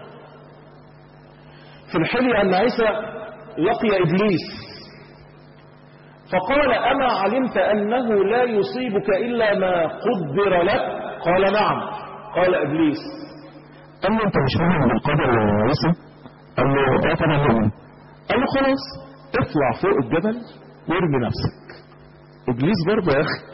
S3: في الحلية أن عيسى لقي إبليس فقال أما علمت أنه لا يصيبك إلا ما قدر لك؟ قال نعم. قال إبليس قال له أنت مش فاهم بالقدر يا عيسى؟ قال له طبعا نعم. قال له خلاص اطلع فوق الجبل وارمي نفسك. إبليس برضه يا أخي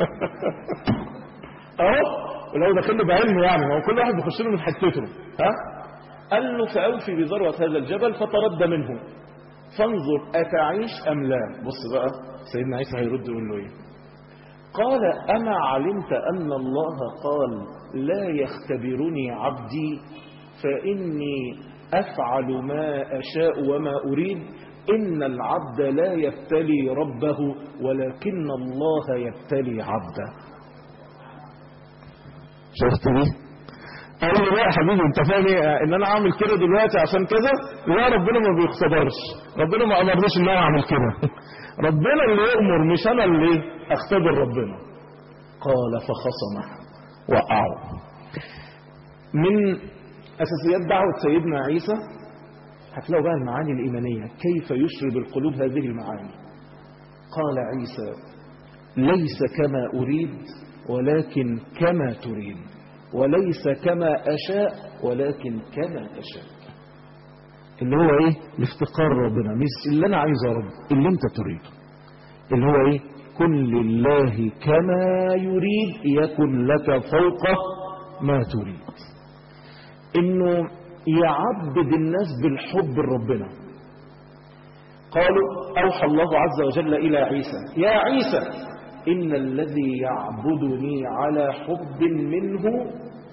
S3: أهو ولو دخلنا بعلمه يعني، ما هو كل واحد بيخش له من حتته. قال له فأوفي بذروة هذا الجبل فترد منه فانظر أتعيش أم لا. بص بقى سيدنا عيسى هيرد يقول له ايه؟ قال أما علمت أن الله قال لا يختبرني عبدي فإني أفعل ما أشاء وما أريد، إن العبد لا يبتلي ربه ولكن الله يبتلي عبده. شفت دي؟ قال لي لا يا حبيبي انت فاهم ايه ان انا اعمل كده دلوقتي عشان كذا؟ لا ربنا ما بيختبرش، ربنا ما امرنيش ان انا اعمل كده ربنا اللي يأمر مش انا اللي اختبر ربنا. قال فخصمه وقعه. من اساسيات دعوة سيدنا عيسى هتلاقوا بقى المعاني الإيمانية، كيف يشرب القلوب هذه المعاني. قال عيسى ليس كما أريد ولكن كما تريد، وليس كما أشاء ولكن كما تشاء. اللي هو ايه؟ الافتقار ربنا، مش اللي انا عايزه يا رب، اللي انت تريده. اللي هو ايه؟ كن لله كما يريد يكن لك فوق ما تريد. انه يعبد الناس بالحب لربنا. قالوا اوحى الله عز وجل الى عيسى يا عيسى ان الذي يعبدني على حب منه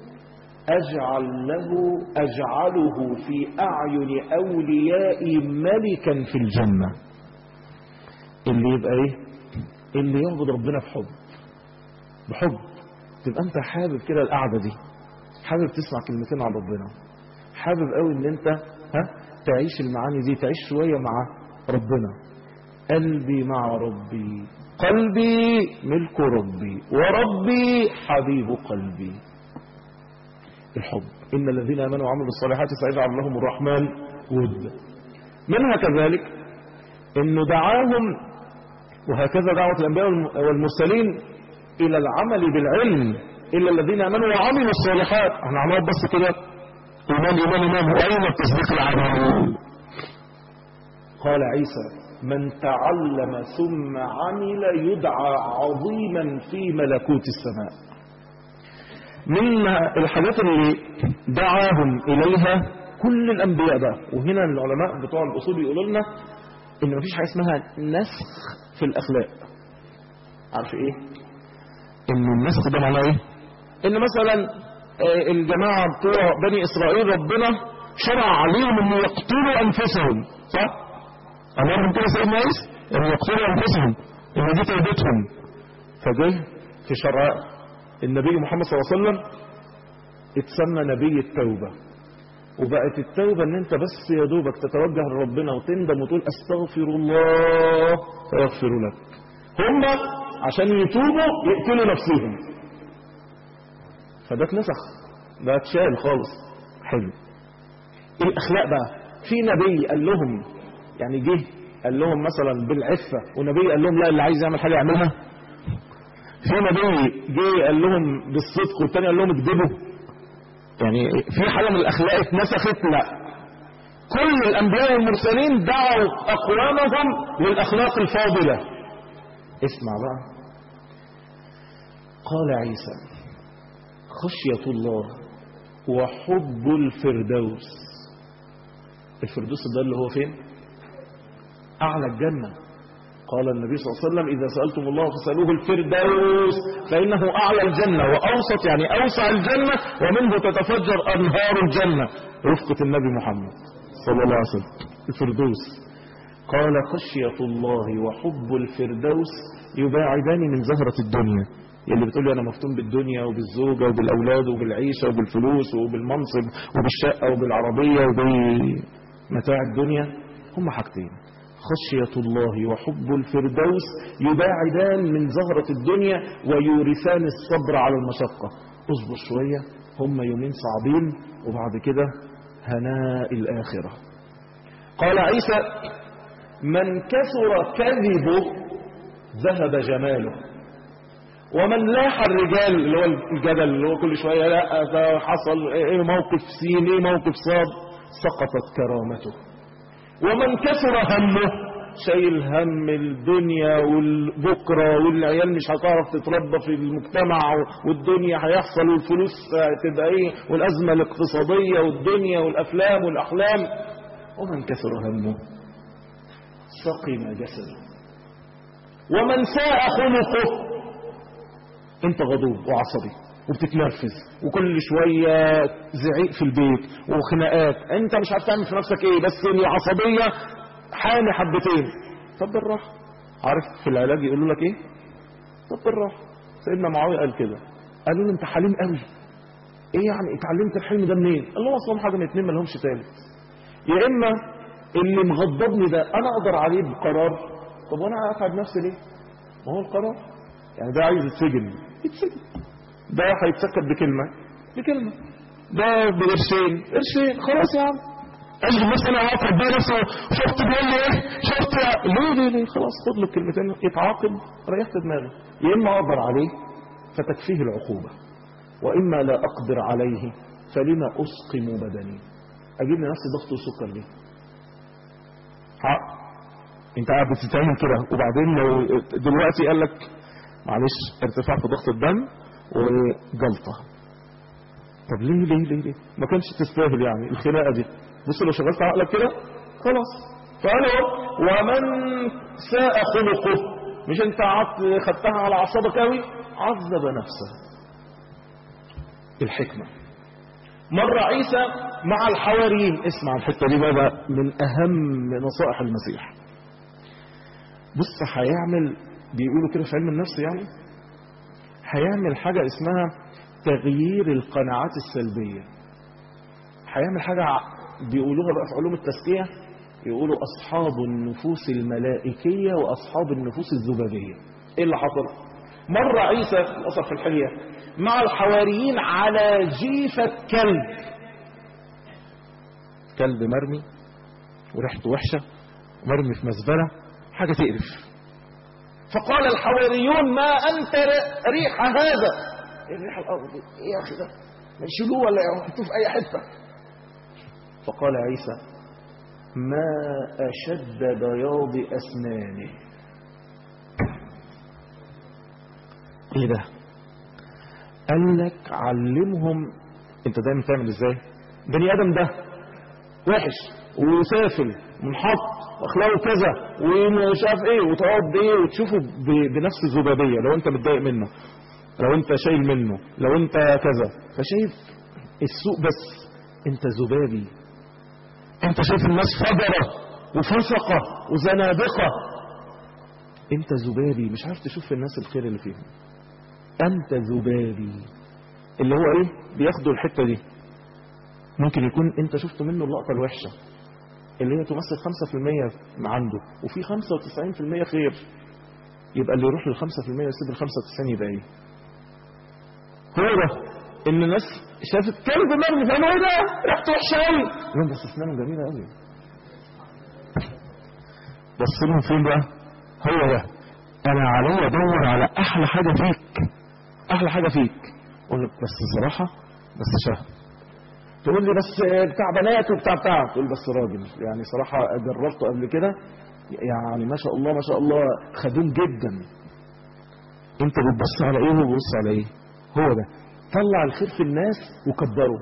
S3: أجعله في أعين أوليائي ملكا في الجنة. اللي يبقى إيه؟ اللي يعبد ربنا بحب تبقى أنت حابب كده القعدة دي، حابب تسمع كلمتين عن ربنا، حابب قوي إن أنت تعيش المعاني دي، تعيش شوية مع ربنا. قلبي مع ربي، قلبي ملك ربي، وربي حبيب قلبي. الحب. إن الذين آمنوا وعملوا الصالحات سيجعل لهم الرحمن ودا. منها كذلك إنه دعاهم، وهكذا دعوة الأنبياء والمرسلين، إلى العمل بالعلم إلا الذين آمنوا وعملوا الصالحات. احنا عمال بس كده إيمان وأين التصديق العمل؟ قال عيسى من تعلم ثم عمل يدعى عظيما في ملكوت السماء. من الحاجات اللي دعاهم إليها كل الأنبياء ده، وهنا العلماء بتوع الأصول يقولوا لنا إن مفيش حاجة اسمها نسخ في الأخلاق. عارف إيه؟ إن النسخ ده معناه إيه؟ إن مثلا الجماعة بتوع بني إسرائيل ربنا شرع عليهم إن يقتلوا أنفسهم، صح؟ أمرهم كده سيدنا عيسى إن يقتلوا أنفسهم، إن دي توبتهم. فجه في شرع النبي محمد صلى الله عليه وسلم اتسمى نبي التوبة، وبقت التوبة ان انت بس يا دوبك تتوجه لربنا وتندم وتقول استغفر الله فيغفر لك. هم عشان يتوبوا يقتلوا نفسهم، فده اتنسخ، ده اتشال خالص. حلو. الاخلاق بقى، في نبي قال لهم يعني جه قال لهم مثلا بالعفة، ونبي قال لهم لا اللي عايز يعمل حاجة يعملها. في نبي جه قال لهم بالصدق والتاني قال لهم اكذبوا. يعني في حاجة من الأخلاق اتنسخت؟ لا. كل الأنبياء والمرسلين دعوا أقوامهم للأخلاق الفاضلة. اسمع بقى. قال عيسى خشية الله وحب الفردوس. الفردوس ده اللي هو فين؟ أعلى الجنة. قال النبي صلى الله عليه وسلم إذا سألتم الله فسألوه الفردوس فإنه أعلى الجنة وأوسط يعني أوسع الجنة ومنه تتفجر أنهار الجنة. رفقة النبي محمد صلى الله عليه وسلم الفردوس. قال خشية الله وحب الفردوس يباعدان من زهرة الدنيا. اللي بتقول لي أنا مفتون بالدنيا وبالزوجة وبالأولاد وبالعيشة وبالفلوس وبالمنصب وبالشقة وبالعربية وبمتاع الدنيا، هم حاجتين: خشية الله وحب الفردوس يباعدان من زهرة الدنيا ويورثان الصبر على المشقة. اصبر شوية، هم يومين صعبين وبعد كده هناء الآخرة. قال عيسى: من كثر كذبه ذهب جماله، ومن لاح الرجال اللي هو الجدل اللي هو كل شوية لا ده حصل ايه موقف سين ايه موقف صاد، سقطت كرامته. ومن كثر همه، شايل هم الدنيا والبكرة والعيال مش هتعرف تتربى في المجتمع والدنيا هيحصل والفلوس تبقى ايه والأزمة الاقتصادية والدنيا والأفلام والأحلام. ومن كثر همه سقم جسده. ومن ساء خلقه، انت غضوب وعصبي وبتتنرفز وكل شوية زعيق في البيت وخناقات، انت مش عارف تعمل في نفسك ايه، بس العصبية حامي حبتين. طب بالراحة. عارف في العلاج يقولوا لك ايه؟ طب بالراحة. سيدنا معاوية قال كده، قالوا له انت حليم قوي. ايه يعني اتعلمت الحلم ده منين؟ قال له اصلا حاجة من اتنين ما لهمش تالت، يا اما اللي مغضبني ده انا اقدر عليه بقرار، طب وانا اتعب نفسي ليه؟ ما هو القرار. يعني ده عايز يتسجن يتسجن، ده هيتسكت بكلمة، ده بقرشين خلاص يا عم. اجل مثلا عاقب ربنا شفت بيقول لي ايه، شفت ليه خلاص خد له الكلمتين يتعاقب ريحت دماغه. يا اما اقدر عليه فتكفيه العقوبة، واما لا اقدر عليه فلما اسقم بدني، اجيب لنفسي ضغط وسكر ليه؟ انت قاعد بتتعمل كده وبعدين لو دلوقتي قال لك معلش ارتفاع في ضغط الدم وجلطة، طب ليه ما كانش تستاهل يعني الخناقة دي. بص لو شغلت عقلك كده خلاص. فقالوا ومن ساء خلقه، مش انت خدتها على اعصابك قوي، عذب نفسه. الحكمة. مر عيسى مع الحواريين، اسمع الحتة دي بقى من اهم نصائح المسيح. بص هيعمل، بيقولوا كده في علم النفس يعني، هيعمل حاجة اسمها تغيير القناعات السلبية. هيعمل حاجة بيقولوها بقى في علوم التزكية، يقولوا أصحاب النفوس الملائكية وأصحاب النفوس الذبابية. إيه اللي حصل؟ مر عيسى للأسف في الحلية مع الحواريين على جيفة كلب مرمي وريحته وحشة مرمي في مزبلة، حاجة تقرف. فقال الحواريون ما أنت ريح هذا، الريح الأرض إيه يا أخي ده، ما يشيلوه ولا يحطوه في أي حتة. فقال عيسى ما أشد بياض أسنانه. ايه ده؟ قال لك علمهم انت دايما تعمل ازاي. بني ادم ده وحش وسافل منحط واخلاقه كذا ومش عارف ايه، وتقعد ايه وتشوفه بنفس الذبابيه، لو انت متضايق منه، لو انت شايل منه، لو انت كذا، فشايف السوء بس انت ذبابي. انت شايف الناس فجرة وفسقة وزنادقة، انت ذبابي مش عارف تشوف في الناس الخير اللي فيهم. انت ذبابي اللي هو ايه بياخدوا الحتة دي، ممكن يكون انت شفت منه اللقطة الوحشة اللي هي تمثل 5% عنده وفي 95% خير، يبقى اللي يروح لل5% يسيب ال95 يبقى ايه؟ هو ده ان الناس شافت كلب مرمي فانا ايه ده ريحته وحشه قوي، يقول بس اسنانه جميله قوي، بص لهم فين بقى؟ هو ده انا علي ادور على احلى حاجه فيك، احلى حاجه فيك. اقول لك بس الصراحه بس شهر، تقول لي بس بتاع بنات وبتاع تقول بس راجل يعني صراحه جربته قبل كده يعني ما شاء الله ما شاء الله خدوم جدا. انت بتبص على ايه وهو بيبص على ايه؟ هو ده طلع الخير في الناس وكبره،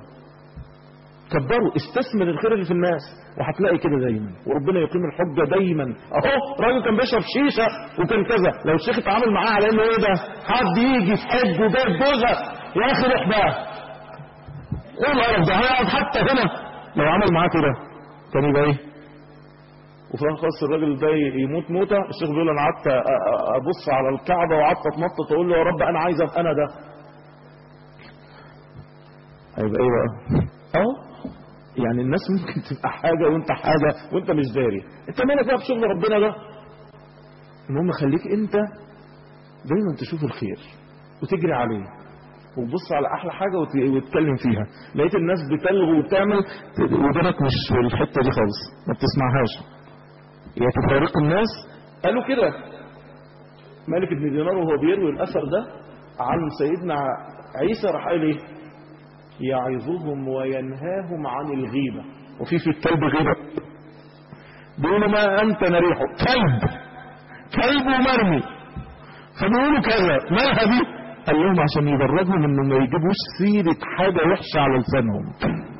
S3: استثمر الخير اللي في الناس وهتلاقي كده دايما، وربنا يقيم الحجه دايما. اهو راجل كان بيشرب شيشه وكان كذا، لو الشيخ اتعامل معاه على انه ايه ده حد يجي في حج وجايب جوزه يا اخي روح بقى، ايه القرف ده، هيقعد حتى هنا لو عمل معاه كده كان يبقى ايه؟ وفي خلاص الراجل ده يموت موته. الشيخ بيقول انا قعدت ابص على الكعبه وقعدت اتنطط اقول له يا رب انا عايز ابقى انا ده. هيبقى ايه بقى؟ اهو يعني الناس ممكن تبقى حاجة وانت حاجة وانت مش داري. انت مالك بقى في شغل ربنا ده؟ المهم خليك انت دايما تشوف الخير وتجري عليه وتبص على احلى حاجة وتتكلم فيها. لقيت الناس بتلغي وبتعمل ودنك مش في الحتة دي خالص، ما بتسمعهاش، يا تفارق الناس. قالوا كده مالك بن دينار وهو بيروي الاثر ده عن سيدنا عيسى راح قال ايه؟ يعظهم وينهاهم عن الغيبة. وفي الكلب غيبة، بيقولوا ما انت نريحه، كلب ومرمي، فبيقولوا كذا مالها دي؟ قال لهم عشان يدرجهم انه ما يجيبوش سيرة حاجة وحشة على لسانهم.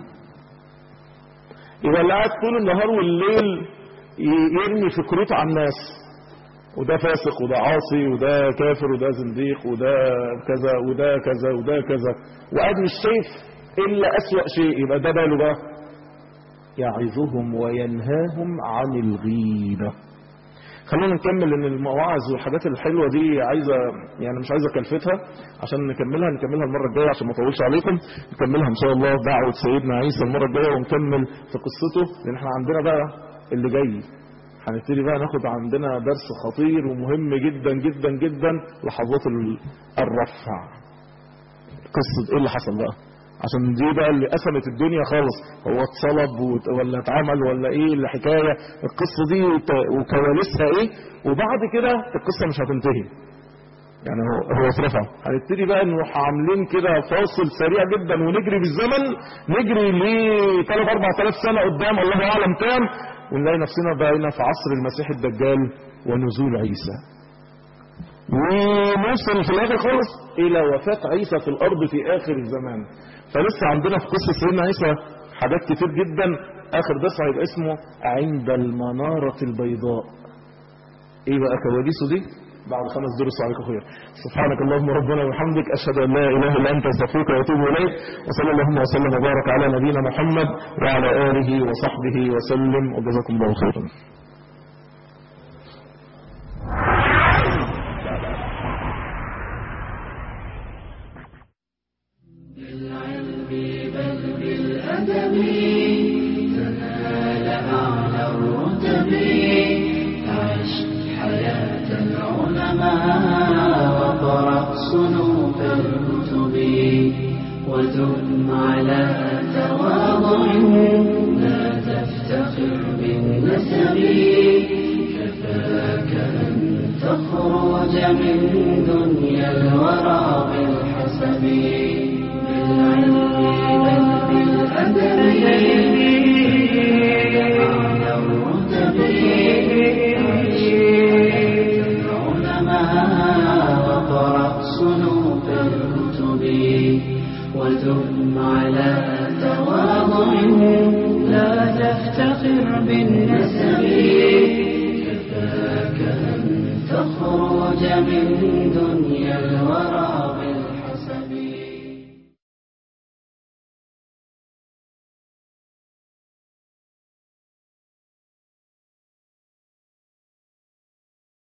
S3: يبقى اللي قاعد طول النهار والليل يرمي فكرته على الناس، وده فاسق وده عاصي وده كافر وده زنديق وده كذا وده كذا وده كذا، وقاعد مش شايف الا اسوأ شيء، يبقى ده باله بقى يعظهم وينهاهم عن الغيبة. خلونا نكمل ان المواعظ والحاجات الحلوة دي عايزة يعني مش عايزة كلفتها، عشان نكملها المرة الجاية عشان ما اطولش عليكم. نكملها ان شاء الله دعوة سيدنا عيسى المرة الجاية ونكمل في قصته، لان احنا عندنا بقى اللي جاي هنبتدي بقى ناخد عندنا درس خطير ومهم جدا جدا جدا، لحظات الرفع. قصة ايه اللي حصل بقى؟ عشان دي بقى اللي قسمت الدنيا خالص، هو اتصلب ولا اتعمل ولا ايه الحكاية، القصة دي وكواليسها ايه، وبعد كده القصة مش هتنتهي، يعني هو اترفع. هنبتدي بقى نروح عاملين كده فاصل سريع جدا ونجري بالزمن، نجري ل 3-4,000 سنة قدام الله اعلم كام، ونلاقي نفسنا بقينا في عصر المسيح الدجال ونزول عيسى، ونوصل في الاخر خالص الى وفاة عيسى في الارض في اخر الزمان. فلسه عندنا في قصة سيدنا عيسى حاجات كتير جدا. اخر درس هيبقى اسمه عند المنارة البيضاء. ايه بقى كواليسه دي بعد 5 دروس عليكم خير. سبحانك اللهم ربنا وبحمدك، اشهد ان لا اله الا انت، استغفرك واتوب اليك. وصلى اللهم وسلم وبارك على نبينا محمد وعلى اله وصحبه وسلم، وجزاكم الله خيرا.
S2: تنال أعلى الرتب، عش حياة العلماء وقرأ صنوف الكتب، ودم على تواضع لا تفتخر بالنسب، كفاك أن تخرج من دنيا الورى بالحسب، بالعلم بل بالأدب على الرتب، عش حياة العلماء وقرأ صنوف الكتب، ودم على تواضع لا تفتخر بالنسب، كفاك أن تخرج من دنيا الورى